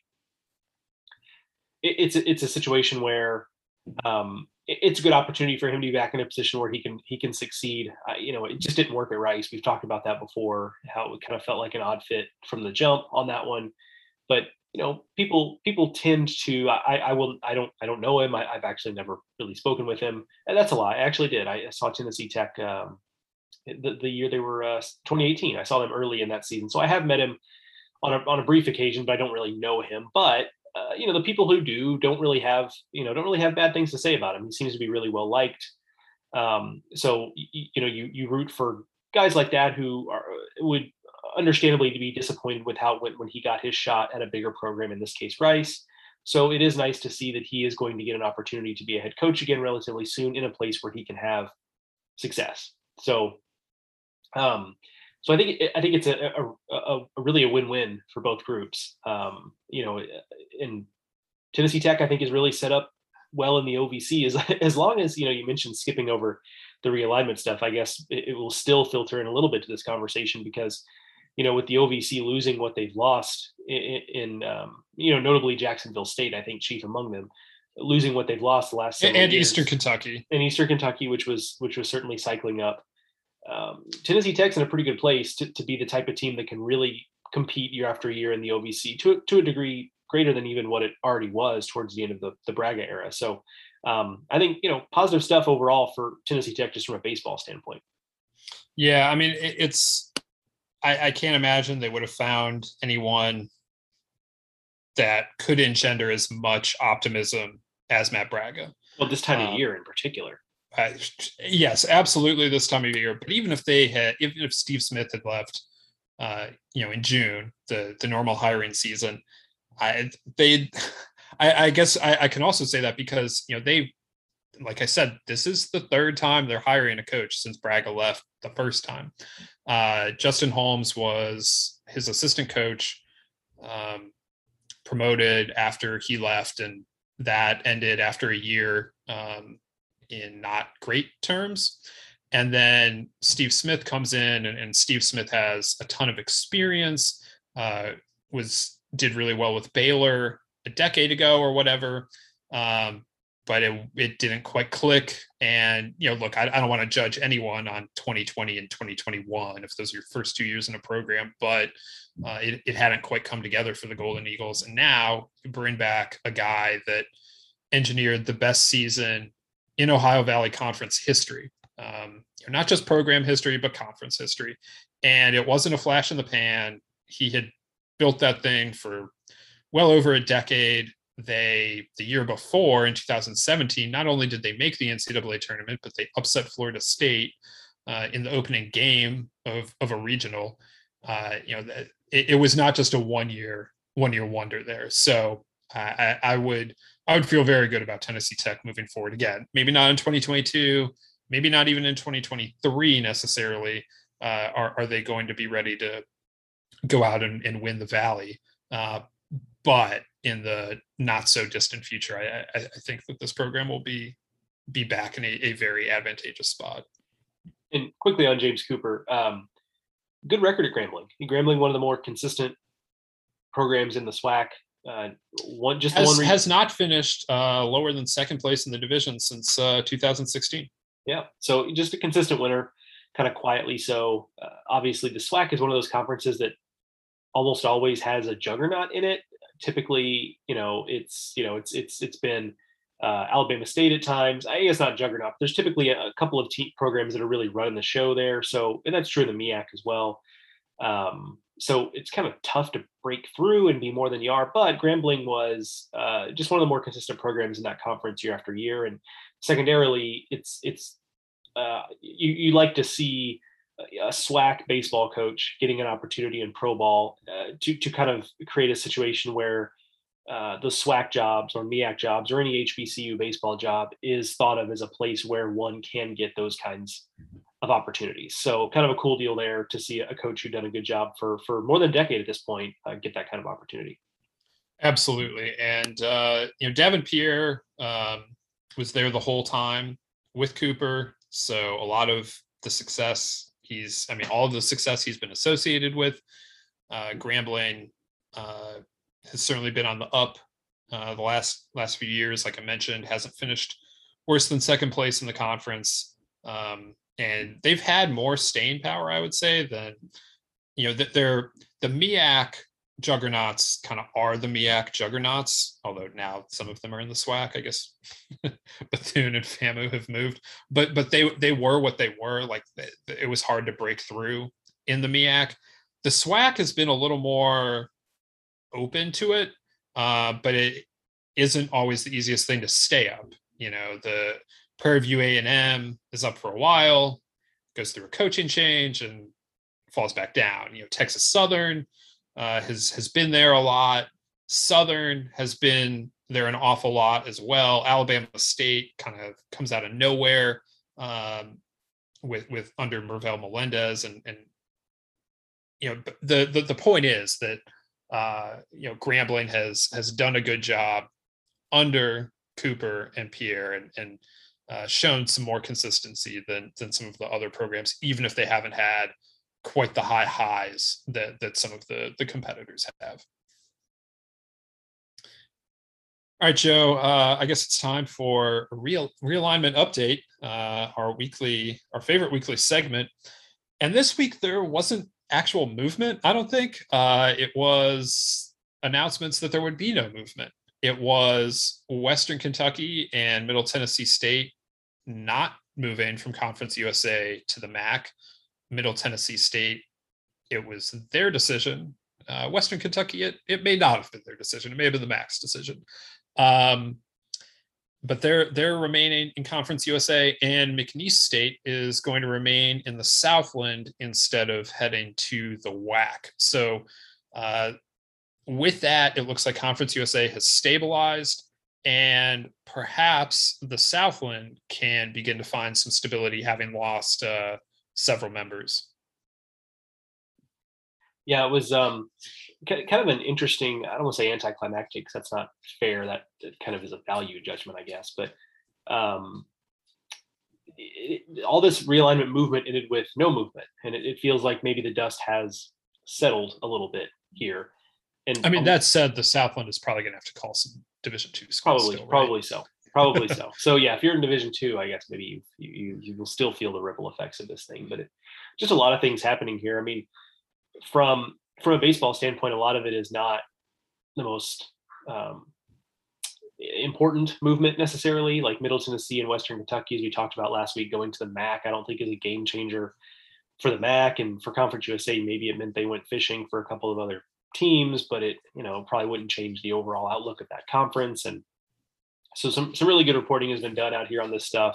Speaker 3: it's a situation where it's a good opportunity for him to be back in a position where he can succeed. It just didn't work at Rice. We've talked about that before, how it kind of felt like an odd fit from the jump on that one. But people tend to. I don't know him. I've actually never really spoken with him, and that's a lie. I actually did. I saw Tennessee Tech the year they were 2018. I saw them early in that season, so I have met him on a brief occasion, but I don't really know him. But the people who don't really have bad things to say about him. He seems to be really well liked. So you root for guys like that who would understandably to be disappointed with how it went when he got his shot at a bigger program, in this case Rice. So it is nice to see that he is going to get an opportunity to be a head coach again relatively soon in a place where he can have success. So I think it's a really a win-win for both groups. And Tennessee Tech, I think, is really set up well in the OVC as long as, you mentioned skipping over the realignment stuff. I guess it will still filter in a little bit to this conversation because, with the OVC losing what they've lost in notably Jacksonville State, I think chief among them, losing what they've lost the last several years.
Speaker 2: Eastern Kentucky, which was certainly cycling up. Tennessee Tech's in a pretty good place to be the type of team that can really compete year after year in the OVC to a degree greater than even what it already was towards the end of the Braga era. So I think, positive stuff overall for Tennessee Tech just from a baseball standpoint. Yeah, I can't imagine they would have found anyone that could engender as much optimism as Matt Braga.
Speaker 3: Well, this time of year in particular.
Speaker 2: Yes, absolutely. This time of year, but even if Steve Smith had left, in June, the normal hiring season, I guess I can also say that because they, like I said, this is the third time they're hiring a coach since Braga left the first time. Justin Holmes was his assistant coach, promoted after he left, and that ended after a year in not great terms. And then Steve Smith comes in, and Steve Smith has a ton of experience, did really well with Baylor a decade ago or whatever. But it didn't quite click. And, look, I don't want to judge anyone on 2020 and 2021 if those are your first 2 years in a program, but it hadn't quite come together for the Golden Eagles. And now you bring back a guy that engineered the best season in Ohio Valley Conference history. Not just program history, but conference history. And it wasn't a flash in the pan. He had built that thing for well over a decade. The year before, in 2017, not only did they make the NCAA tournament, but they upset Florida State in the opening game of a regional. It was not just a one-year wonder there. So I would feel very good about Tennessee Tech moving forward. Again, maybe not in 2022, maybe not even in 2023 necessarily. Are they going to be ready to go out and win the Valley? But in the not so distant future, I think that this program will be back in a very advantageous spot.
Speaker 3: And quickly on James Cooper, good record at Grambling. Grambling, one of the more consistent programs in the SWAC. Has
Speaker 2: not finished lower than second place in the division since 2016.
Speaker 3: Yeah, so just a consistent winner, kind of quietly. So obviously, the SWAC is one of those conferences that almost always has a juggernaut in it. Typically, it's been Alabama State at times. I guess not juggernaut. There's typically a couple of programs that are really running the show there. So, and that's true in the MEAC as well. So it's kind of tough to break through and be more than you are. But Grambling was just one of the more consistent programs in that conference year after year. And secondarily, you like to see a SWAC baseball coach getting an opportunity in pro ball to kind of create a situation where the SWAC jobs or MEAC jobs or any HBCU baseball job is thought of as a place where one can get those kinds of opportunities. So kind of a cool deal there to see a coach who'd done a good job for more than a decade at this point get that kind of opportunity.
Speaker 2: Absolutely. And, Davin Pierre was there the whole time with Cooper. So a lot of the success all of the success he's been associated with. Grambling has certainly been on the up the last few years. Like I mentioned, hasn't finished worse than second place in the conference. And they've had more staying power, I would say, than, the MEAC juggernauts kind of are the MEAC juggernauts, although now some of them are in the SWAC. I guess Bethune and FAMU have moved, but they were what they were. Like it was hard to break through in the MEAC. The SWAC has been a little more open to it, but it isn't always the easiest thing to stay up. The Prairie View A&M is up for a while, goes through a coaching change and falls back down. Texas Southern has been there a lot. Southern has been there an awful lot as well. Alabama State kind of comes out of nowhere with under Mervel Melendez, and the point is that Grambling has done a good job under Cooper and Pierre and shown some more consistency than some of the other programs, even if they haven't had quite the high highs that some of the competitors have. All right, Joe, I guess it's time for a realignment update, our favorite weekly segment. And this week there wasn't actual movement, I don't think. It was announcements that there would be no movement. It was Western Kentucky and Middle Tennessee State not moving from Conference USA to the MAC. Middle Tennessee State, it was their decision. Western Kentucky, it may not have been their decision. It may have been the MAC's decision. But they're remaining in Conference USA, and McNeese State is going to remain in the Southland instead of heading to the WAC. So with that, it looks like Conference USA has stabilized, and perhaps the Southland can begin to find some stability, having lost several members.
Speaker 3: Yeah, it was kind of an interesting, I don't want to say anticlimactic because that's not fair. That kind of is a value judgment, I guess. But um, all this realignment movement ended with no movement. And it feels like maybe the dust has settled a little bit here. And
Speaker 2: I mean, that said, the Southland is probably going to have to call some Division II schools.
Speaker 3: Probably,
Speaker 2: still, right?
Speaker 3: probably so. So yeah, if you're in Division II, I guess maybe you will still feel the ripple effects of this thing. But just a lot of things happening here. I mean, from a baseball standpoint, a lot of it is not the most important movement necessarily. Like Middle Tennessee and Western Kentucky, as we talked about last week, going to the MAC, I don't think is a game changer for the MAC. And for Conference USA, maybe it meant they went fishing for a couple of other teams, but it probably wouldn't change the overall outlook of that conference. And so some really good reporting has been done out here on this stuff.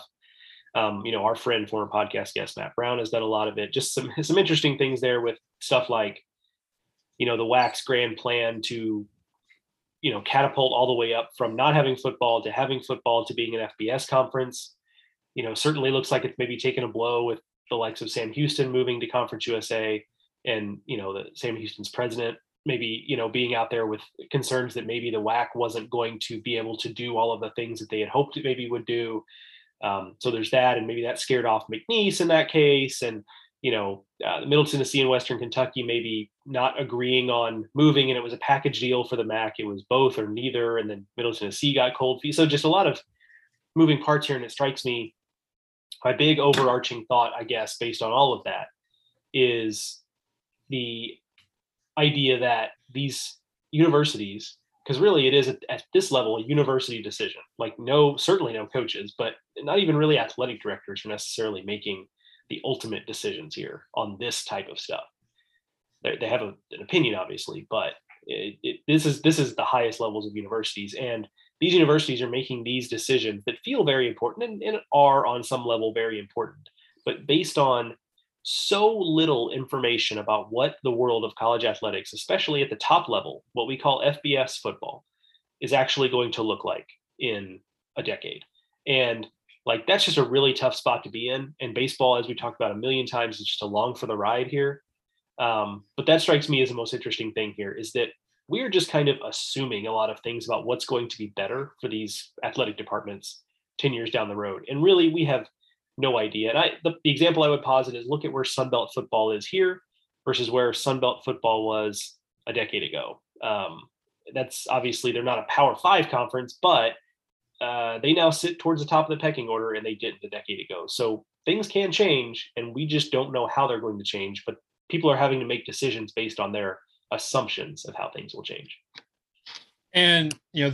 Speaker 3: Our friend, former podcast guest Matt Brown, has done a lot of it. Just some interesting things there with stuff like the WAC's grand plan to catapult all the way up from not having football to having football to being an FBS conference. Certainly looks like it's maybe taken a blow with the likes of Sam Houston moving to Conference USA, and the Sam Houston's president maybe being out there with concerns that maybe the WAC wasn't going to be able to do all of the things that they had hoped it maybe would do. So there's that, and maybe that scared off McNeese in that case, and the Middle Tennessee and Western Kentucky maybe not agreeing on moving, and it was a package deal for the MAC. It was both or neither, and then Middle Tennessee got cold feet. So just a lot of moving parts here, and it strikes me my big overarching thought, I guess, based on all of that, is the idea that these universities, because really it is at this level a university decision, like certainly no coaches, but not even really athletic directors are necessarily making the ultimate decisions here on this type of stuff. They have an opinion, obviously, but this is the highest levels of universities, and these universities are making these decisions that feel very important and are on some level very important, but based on so little information about what the world of college athletics, especially at the top level, what we call FBS football, is actually going to look like in a decade. And like, that's just a really tough spot to be in. And baseball, as we talked about a million times, is just along for the ride here. But that strikes me as the most interesting thing here, is that we're just kind of assuming a lot of things about what's going to be better for these athletic departments 10 years down the road. And really, we have no idea. And the example I would posit is look at where Sunbelt football is here versus where Sunbelt football was a decade ago. That's obviously, they're not a Power 5 conference, but they now sit towards the top of the pecking order, and they didn't a decade ago. So things can change, and we just don't know how they're going to change, but people are having to make decisions based on their assumptions of how things will change.
Speaker 2: And,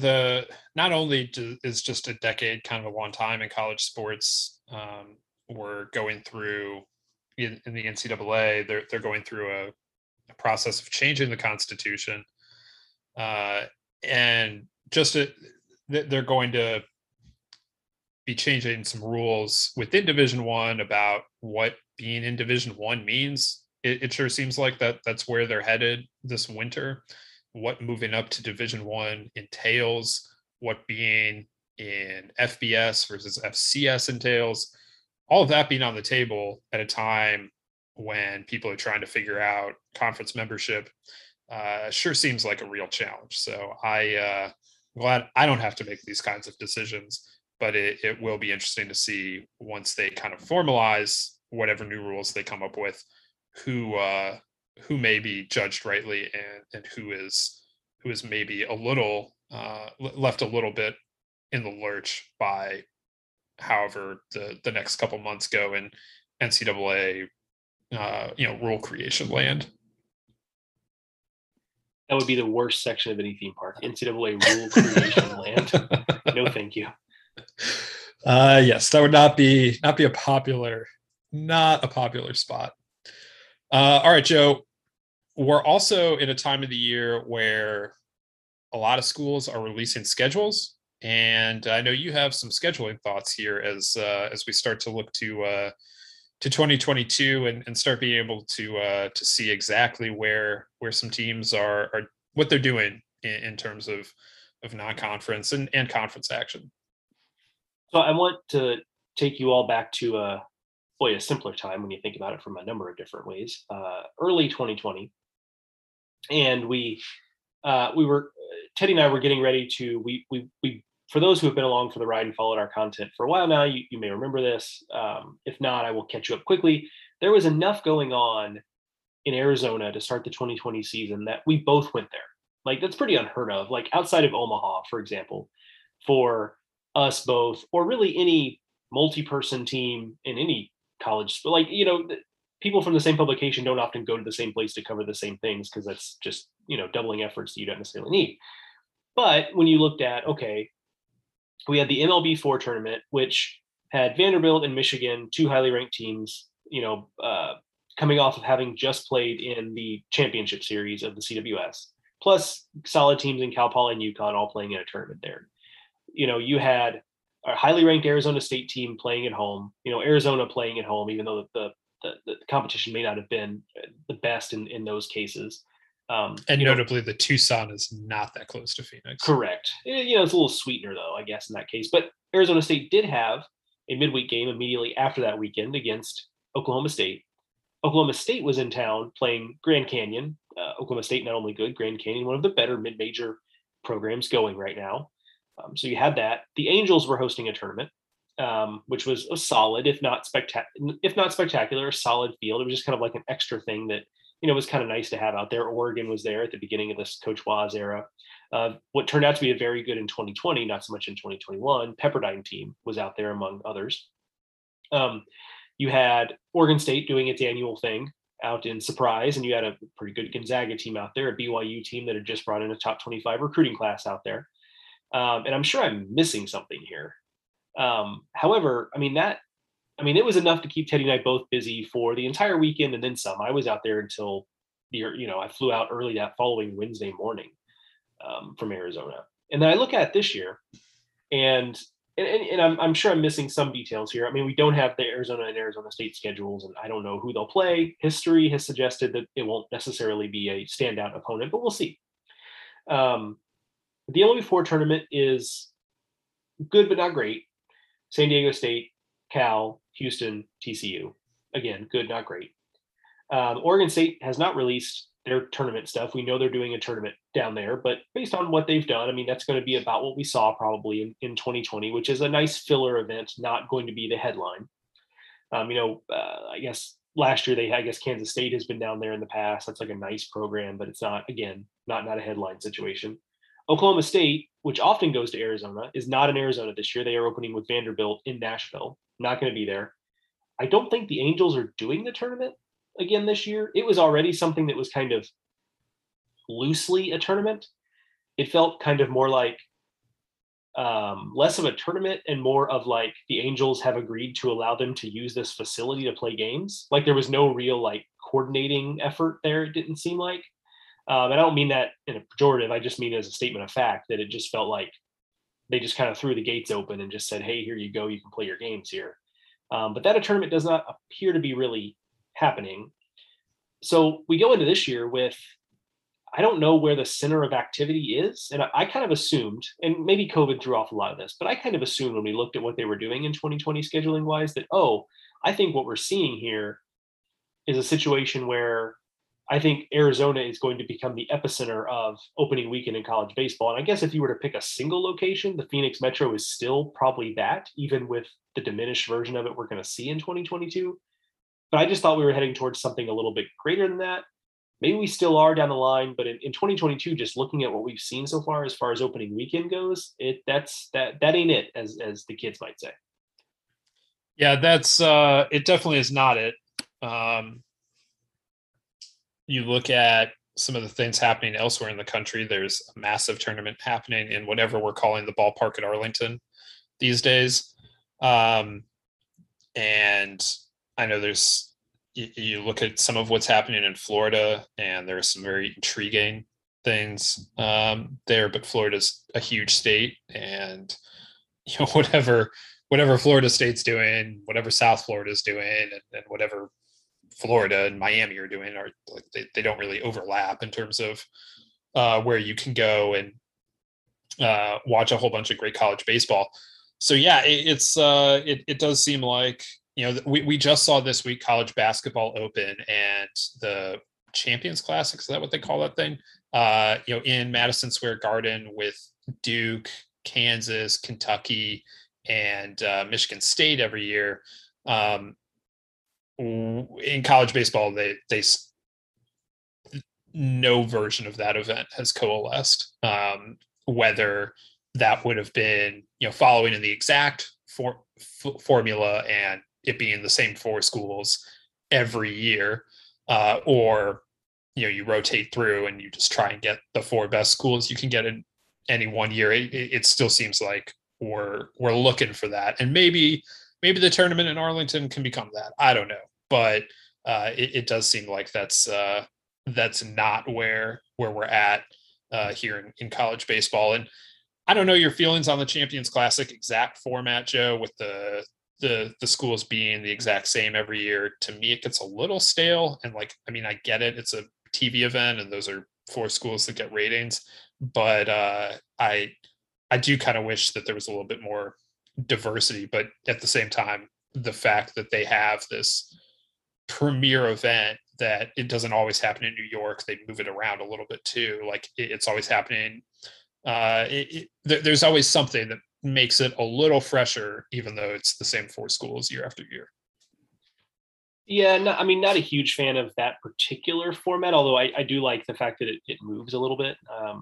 Speaker 2: not only is just a decade kind of a long time in college sports, we're going through in the NCAA, they're going through a process of changing the Constitution. And just they're going to be changing some rules within Division I about what being in Division I means. It sure seems like that's where they're headed this winter. What moving up to Division I entails, what being in FBS versus FCS entails, all of that being on the table at a time when people are trying to figure out conference membership, sure seems like a real challenge. So I'm glad I don't have to make these kinds of decisions, but it will be interesting to see once they kind of formalize whatever new rules they come up with, who may be judged rightly and who is maybe a little left a little bit in the lurch by however the next couple months go in NCAA rule creation land.
Speaker 3: That would be the worst section of any theme park. NCAA rule creation land. No, thank you.
Speaker 2: Yes, that would not be a popular spot. All right, Joe. We're also in a time of the year where a lot of schools are releasing schedules, and I know you have some scheduling thoughts here as we start to look to 2022 and start being able to see exactly where some teams are what they're doing in terms of non-conference and conference action.
Speaker 3: So I want to take you all back to a simpler time when you think about it from a number of different ways. Early 2020, and we were Teddy and I were getting ready to we for those who have been along for the ride and followed our content for a while now, you may remember this. If not, I will catch you up quickly. There was enough going on in Arizona to start the 2020 season that we both went there. Like that's pretty unheard of. Like outside of Omaha, for example, for us both, or really any multi-person team in any college, like people from the same publication don't often go to the same place to cover the same things because that's just doubling efforts that you don't necessarily need. But when you looked at, okay, we had the MLB4 tournament, which had Vanderbilt and Michigan, two highly ranked teams, coming off of having just played in the championship series of the CWS, plus solid teams in Cal Poly and UConn all playing in a tournament there. You had a highly ranked Arizona State team playing at home, Arizona playing at home, even though the competition may not have been the best in those cases.
Speaker 2: And notably, the Tucson is not that close to Phoenix.
Speaker 3: Correct. It's a little sweetener, though, I guess, in that case. But Arizona State did have a midweek game immediately after that weekend against Oklahoma State. Oklahoma State was in town playing Grand Canyon. Oklahoma State, not only good, Grand Canyon, one of the better mid-major programs going right now. So you had that. The Angels were hosting a tournament, which was a solid, if not spectacular, a solid field. It was just kind of like an extra thing that was kind of nice to have out there. Oregon was there at the beginning of this Coach Waz era. What turned out to be a very good in 2020, not so much in 2021, Pepperdine team was out there among others. You had Oregon State doing its annual thing out in Surprise, and you had a pretty good Gonzaga team out there, a BYU team that had just brought in a top 25 recruiting class out there. And I'm sure I'm missing something here. However, it was enough to keep Teddy and I both busy for the entire weekend and then some. I was out there until I flew out early that following Wednesday morning from Arizona. And then I look at it this year, and I'm sure I'm missing some details here. We don't have the Arizona and Arizona State schedules, and I don't know who they'll play. History has suggested that it won't necessarily be a standout opponent, but we'll see. The MLB4 tournament is good, but not great. San Diego State, Cal, Houston, TCU. Again, good, not great. Oregon State has not released their tournament stuff. We know they're doing a tournament down there, but based on what they've done, that's going to be about what we saw probably in 2020, which is a nice filler event, not going to be the headline. I guess last year Kansas State has been down there in the past. That's like a nice program, but it's not, again, not a headline situation. Oklahoma State, which often goes to Arizona, is not in Arizona this year. They are opening with Vanderbilt in Nashville. Not going to be there. I don't think the Angels are doing the tournament again this year. It was already something that was kind of loosely a tournament. It felt kind of more like less of a tournament and more of like the Angels have agreed to allow them to use this facility to play games. Like there was no real like coordinating effort there, it didn't seem like. And I don't mean that in a pejorative. I just mean as a statement of fact that it just felt like they just kind of threw the gates open and just said, hey, here you go. You can play your games here. But that a tournament does not appear to be really happening. So we go into this year with, I don't know where the center of activity is. And I kind of assumed, and maybe COVID threw off a lot of this, but I kind of assumed when we looked at what they were doing in 2020 scheduling wise that, I think what we're seeing here is a situation where I think Arizona is going to become the epicenter of opening weekend in college baseball. And I guess if you were to pick a single location, the Phoenix Metro is still probably that, even with the diminished version of it we're going to see in 2022. But I just thought we were heading towards something a little bit greater than that. Maybe we still are down the line, but in 2022, just looking at what we've seen so far as opening weekend goes, that ain't it, as the kids might say.
Speaker 2: Yeah, that's it definitely is not it. You look at some of the things happening elsewhere in the country. There's a massive tournament happening in whatever we're calling the ballpark at Arlington these days. And I know you look at some of what's happening in Florida, and there's some very intriguing things there, but Florida's a huge state, and whatever Florida State's doing, whatever South Florida's doing, and whatever Florida and Miami are doing are like they don't really overlap in terms of where you can go and watch a whole bunch of great college baseball. So yeah, it does seem like we just saw this week college basketball open, and the Champions Classic. Is that what they call that thing? In Madison Square Garden with Duke, Kansas, Kentucky, and Michigan State every year. In college baseball, they no version of that event has coalesced. Whether that would have been, following in the exact formula and it being the same 4 schools every year, or you rotate through and you just try and get the 4 best schools you can get in any one year. It still seems like we're looking for that, and maybe the tournament in Arlington can become that. I don't know, but it does seem like that's not where we're at here in college baseball. And I don't know your feelings on the Champions Classic exact format, Joe, with the schools being the exact same every year. To me, it gets a little stale. And I get it. It's a TV event and those are 4 schools that get ratings. But I do kind of wish that there was a little bit more diversity. But at the same time, the fact that they have this premier event, that it doesn't always happen in New York. They move it around a little bit too. It's always happening. There's always something that makes it a little fresher, even though it's the same 4 schools year after year.
Speaker 3: Yeah, no, not a huge fan of that particular format, although I do like the fact that it moves a little bit.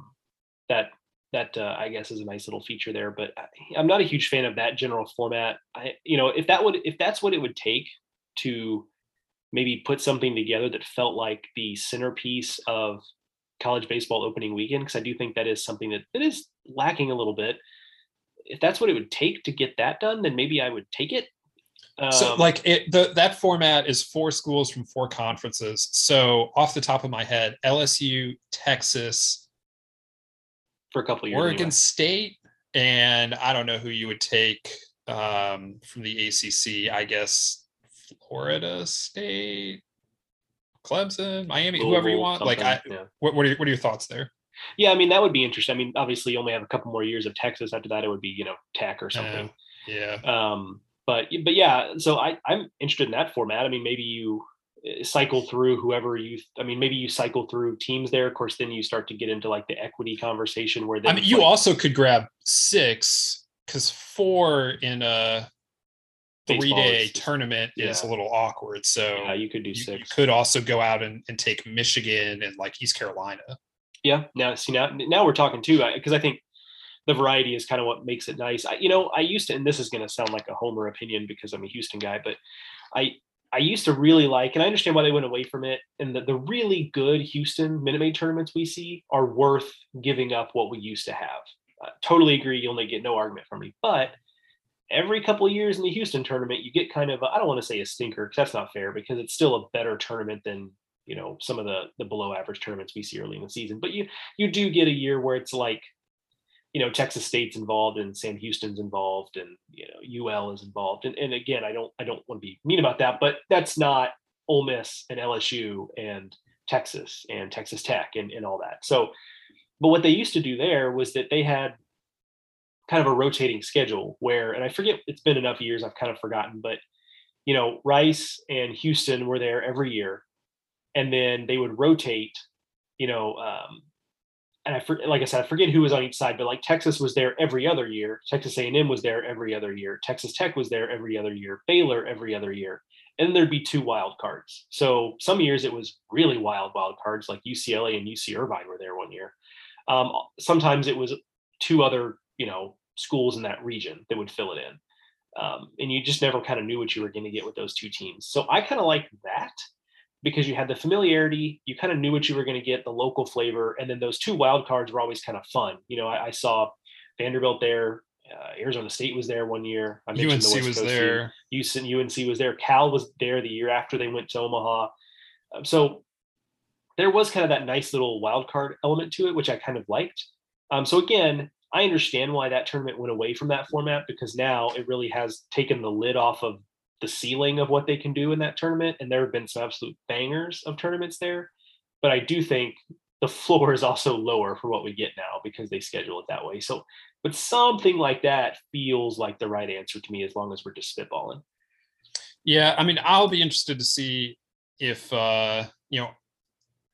Speaker 3: That I guess is a nice little feature there, but I'm not a huge fan of that general format. If that's what it would take to maybe put something together that felt like the centerpiece of college baseball opening weekend, because I do think that is something that is lacking a little bit. If that's what it would take to get that done, then maybe I would take it.
Speaker 2: So that format is 4 schools from 4 conferences. So off the top of my head, LSU, Texas,
Speaker 3: for a couple of years,
Speaker 2: Oregon State, and I don't know who you would take from the ACC. I guess Florida State, Clemson, Miami, whoever you want. What are your thoughts there?
Speaker 3: Yeah, that would be interesting. Obviously, you only have a couple more years of Texas. After that, it would be Tech or something.
Speaker 2: Yeah.
Speaker 3: But yeah, so I'm interested in that format. Maybe you cycle through maybe you cycle through teams there. Of course, then you start to get into the equity conversation where
Speaker 2: you also could grab 6, because 4 in a 3-day tournament is a little awkward. So
Speaker 3: yeah, you could do 6.
Speaker 2: You could also go out and take Michigan and East Carolina.
Speaker 3: Yeah. Now we're talking too, because I think the variety is kind of what makes it nice. I used to, and this is going to sound like a homer opinion because I'm a Houston guy, but I used to really like, and I understand why they went away from it. And the really good Houston Minute Maid tournaments we see are worth giving up what we used to have. Totally agree. You'll get no argument from me, but every couple of years in the Houston tournament, you get kind of, I don't want to say a stinker, because that's not fair, because it's still a better tournament than, some of the below average tournaments we see early in the season. But you do get a year where it's Texas State's involved and Sam Houston's involved and, UL is involved. And again, I don't want to be mean about that, but that's not Ole Miss and LSU and Texas and Texas Tech and all that. So, but what they used to do there was that they had kind of a rotating schedule where, and I forget, it's been enough years, I've kind of forgotten, but, Rice and Houston were there every year. And then they would rotate, and like I said, I forget who was on each side, but Texas was there every other year. Texas A&M was there every other year. Texas Tech was there every other year. Baylor every other year. And then there'd be 2 wild cards. So some years it was really wild cards, like UCLA and UC Irvine were there one year. Sometimes it was 2 other, schools in that region that would fill it in. And you just never kind of knew what you were going to get with those 2 teams. So I kind of like that, because you had the familiarity, you kind of knew what you were going to get, the local flavor, and then those 2 wild cards were always kind of fun. I saw Vanderbilt there, Arizona State was there one year. I mentioned
Speaker 2: UNC was there.
Speaker 3: UNC was there. Cal was there the year after they went to Omaha. So there was kind of that nice little wild card element to it, which I kind of liked. So again, I understand why that tournament went away from that format, because now it really has taken the lid off of the ceiling of what they can do in that tournament. And there have been some absolute bangers of tournaments there, but I do think the floor is also lower for what we get now because they schedule it that way. So, but something like that feels like the right answer to me, as long as we're just spitballing.
Speaker 2: Yeah. I'll be interested to see if,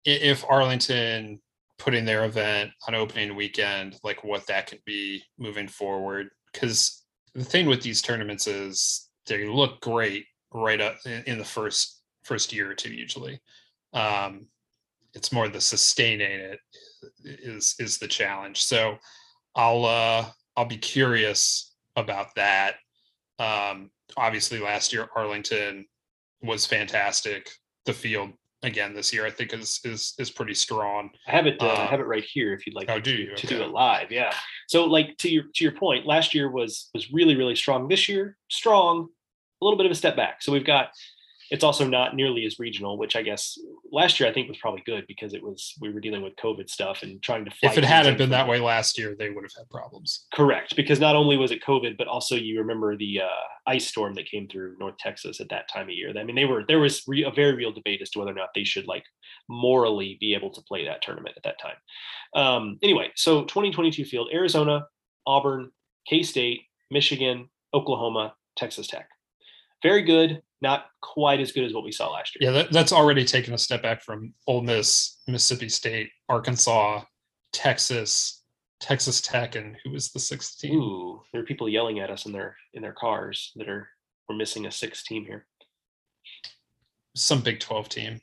Speaker 2: if Arlington putting their event on opening weekend, like what that could be moving forward. Because the thing with these tournaments is they look great right up in the first year or two usually. It's more the sustaining it is the challenge. So I'll be curious about that. Obviously last year Arlington was fantastic. The field again this year I think is pretty strong.
Speaker 3: I have it right here if you'd like
Speaker 2: to
Speaker 3: do it live. Yeah. So like to your point, last year was really, really strong. This year, strong, a little bit of a step back. So it's also not nearly as regional, which I guess last year I think was probably good because we were dealing with COVID stuff and trying to fly.
Speaker 2: If it hadn't been that way last year, they would have had problems.
Speaker 3: Correct. Because not only was it COVID, but also you remember the ice storm that came through North Texas at that time of year. I mean, there was a very real debate as to whether or not they should like morally be able to play that tournament at that time. Anyway, so 2022 field, Arizona, Auburn, K-State, Michigan, Oklahoma, Texas Tech. Very good. Not quite as good as what we saw last year.
Speaker 2: Yeah, that's already taken a step back from Ole Miss, Mississippi State, Arkansas, Texas Tech, and who was the sixth team?
Speaker 3: Ooh, there are people yelling at us in their cars that we're missing a sixth team here.
Speaker 2: Some Big 12 team.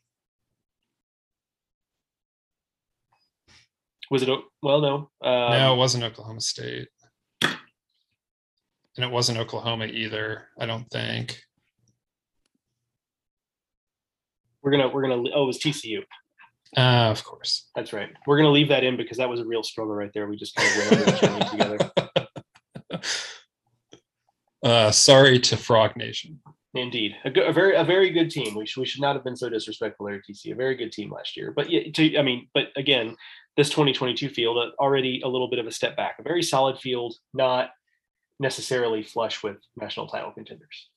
Speaker 3: Was it? Well, no.
Speaker 2: No, it wasn't Oklahoma State, and it wasn't Oklahoma either. I don't think.
Speaker 3: We're gonna. Oh, it was TCU.
Speaker 2: Of course.
Speaker 3: That's right. We're gonna leave that in because that was a real struggle right there. We just kind of ran
Speaker 2: together. Sorry to Frog Nation.
Speaker 3: Indeed, a very good team. We should not have been so disrespectful there at TCU. A very good team last year, but yeah, but again, this 2022 field already a little bit of a step back. A very solid field, not necessarily flush with national title contenders.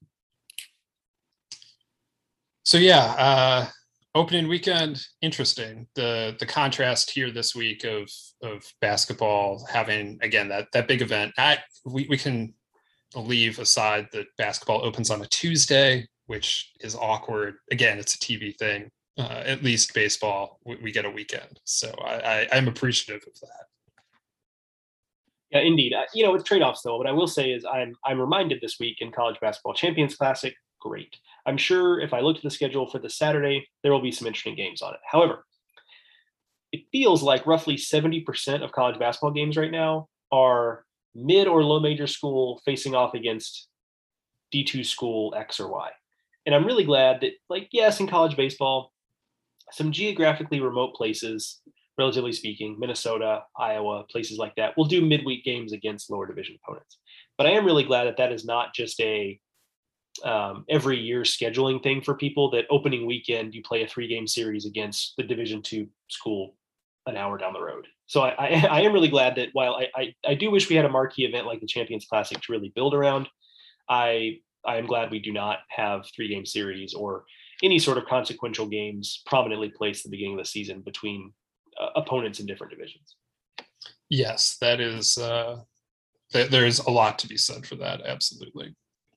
Speaker 2: So yeah, opening weekend, interesting. The contrast here this week of basketball having again that big event. We can leave aside that basketball opens on a Tuesday, which is awkward. Again, it's a TV thing. At least baseball, we get a weekend. So I'm appreciative of that.
Speaker 3: Yeah, indeed. It's trade-offs though. What I will say is I'm reminded this week in College Basketball Champions Classic. Great. I'm sure if I look at the schedule for the Saturday, there will be some interesting games on it. However, it feels like roughly 70% of college basketball games right now are mid or low major school facing off against D2 school X or Y. And I'm really glad that, like, yes, in college baseball, some geographically remote places, relatively speaking, Minnesota, Iowa, places like that, will do midweek games against lower division opponents. But I am really glad that is not just a every year scheduling thing for people, that opening weekend you play a 3-game series against the Division II school an hour down the road. So I am really glad that while I do wish we had a marquee event like the Champions Classic to really build around, I am glad we do not have 3-game series or any sort of consequential games prominently placed at the beginning of the season between opponents in different divisions.
Speaker 2: Yes, that is there's a lot to be said for that. Absolutely.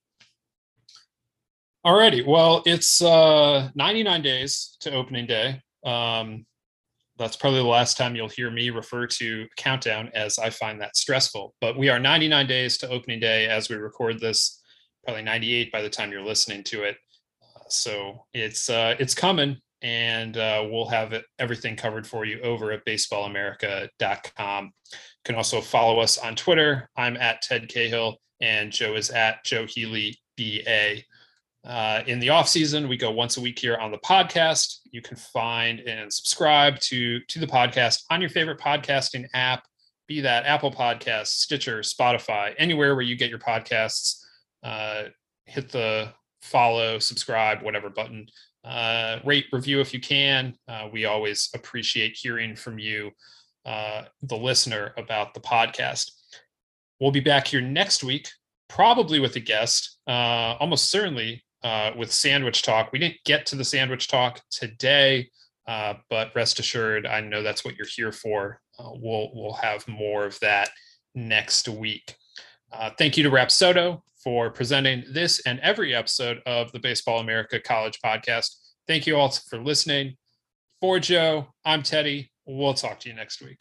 Speaker 2: Alrighty, well, it's 99 days to opening day. That's probably the last time you'll hear me refer to countdown, as I find that stressful. But we are 99 days to opening day as we record this, probably 98 by the time you're listening to it. So it's coming, and we'll have everything covered for you over at baseballamerica.com. You can also follow us on Twitter. I'm at Ted Cahill, and Joe is at Joe Healy BA. In the off season, we go once a week here on the podcast. You can find and subscribe to the podcast on your favorite podcasting app, be that Apple Podcasts, Stitcher, Spotify, anywhere where you get your podcasts. Hit the follow, subscribe, whatever button. Rate, review if you can. We always appreciate hearing from you, the listener, about the podcast. We'll be back here next week, probably with a guest, almost certainly with Sandwich Talk. We didn't get to the Sandwich Talk today, but rest assured, I know that's what you're here for. We'll have more of that next week. Thank you to Rapsodo for presenting this and every episode of the Baseball America College Podcast. Thank you all for listening. For Joe, I'm Teddy. We'll talk to you next week.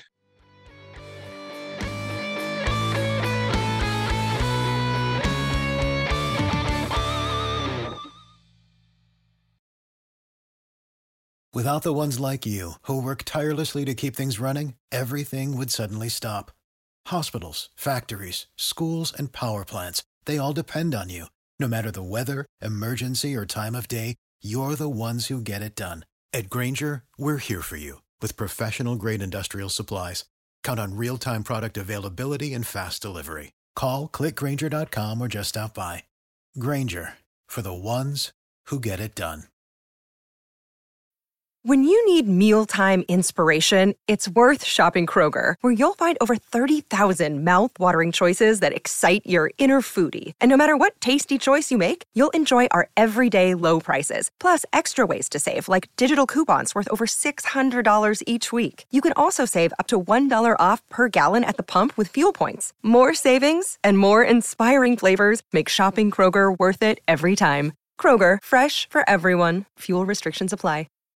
Speaker 5: Without the ones like you, who work tirelessly to keep things running, everything would suddenly stop. Hospitals, factories, schools, and power plants, they all depend on you. No matter the weather, emergency, or time of day, you're the ones who get it done. At Grainger, we're here for you with professional-grade industrial supplies. Count on real-time product availability and fast delivery. Call, click Grainger.com, or just stop by. Grainger, for the ones who get it done.
Speaker 6: When you need mealtime inspiration, it's worth shopping Kroger, where you'll find over 30,000 mouth-watering choices that excite your inner foodie. And no matter what tasty choice you make, you'll enjoy our everyday low prices, plus extra ways to save, like digital coupons worth over $600 each week. You can also save up to $1 off per gallon at the pump with fuel points. More savings and more inspiring flavors make shopping Kroger worth it every time. Kroger, fresh for everyone. Fuel restrictions apply.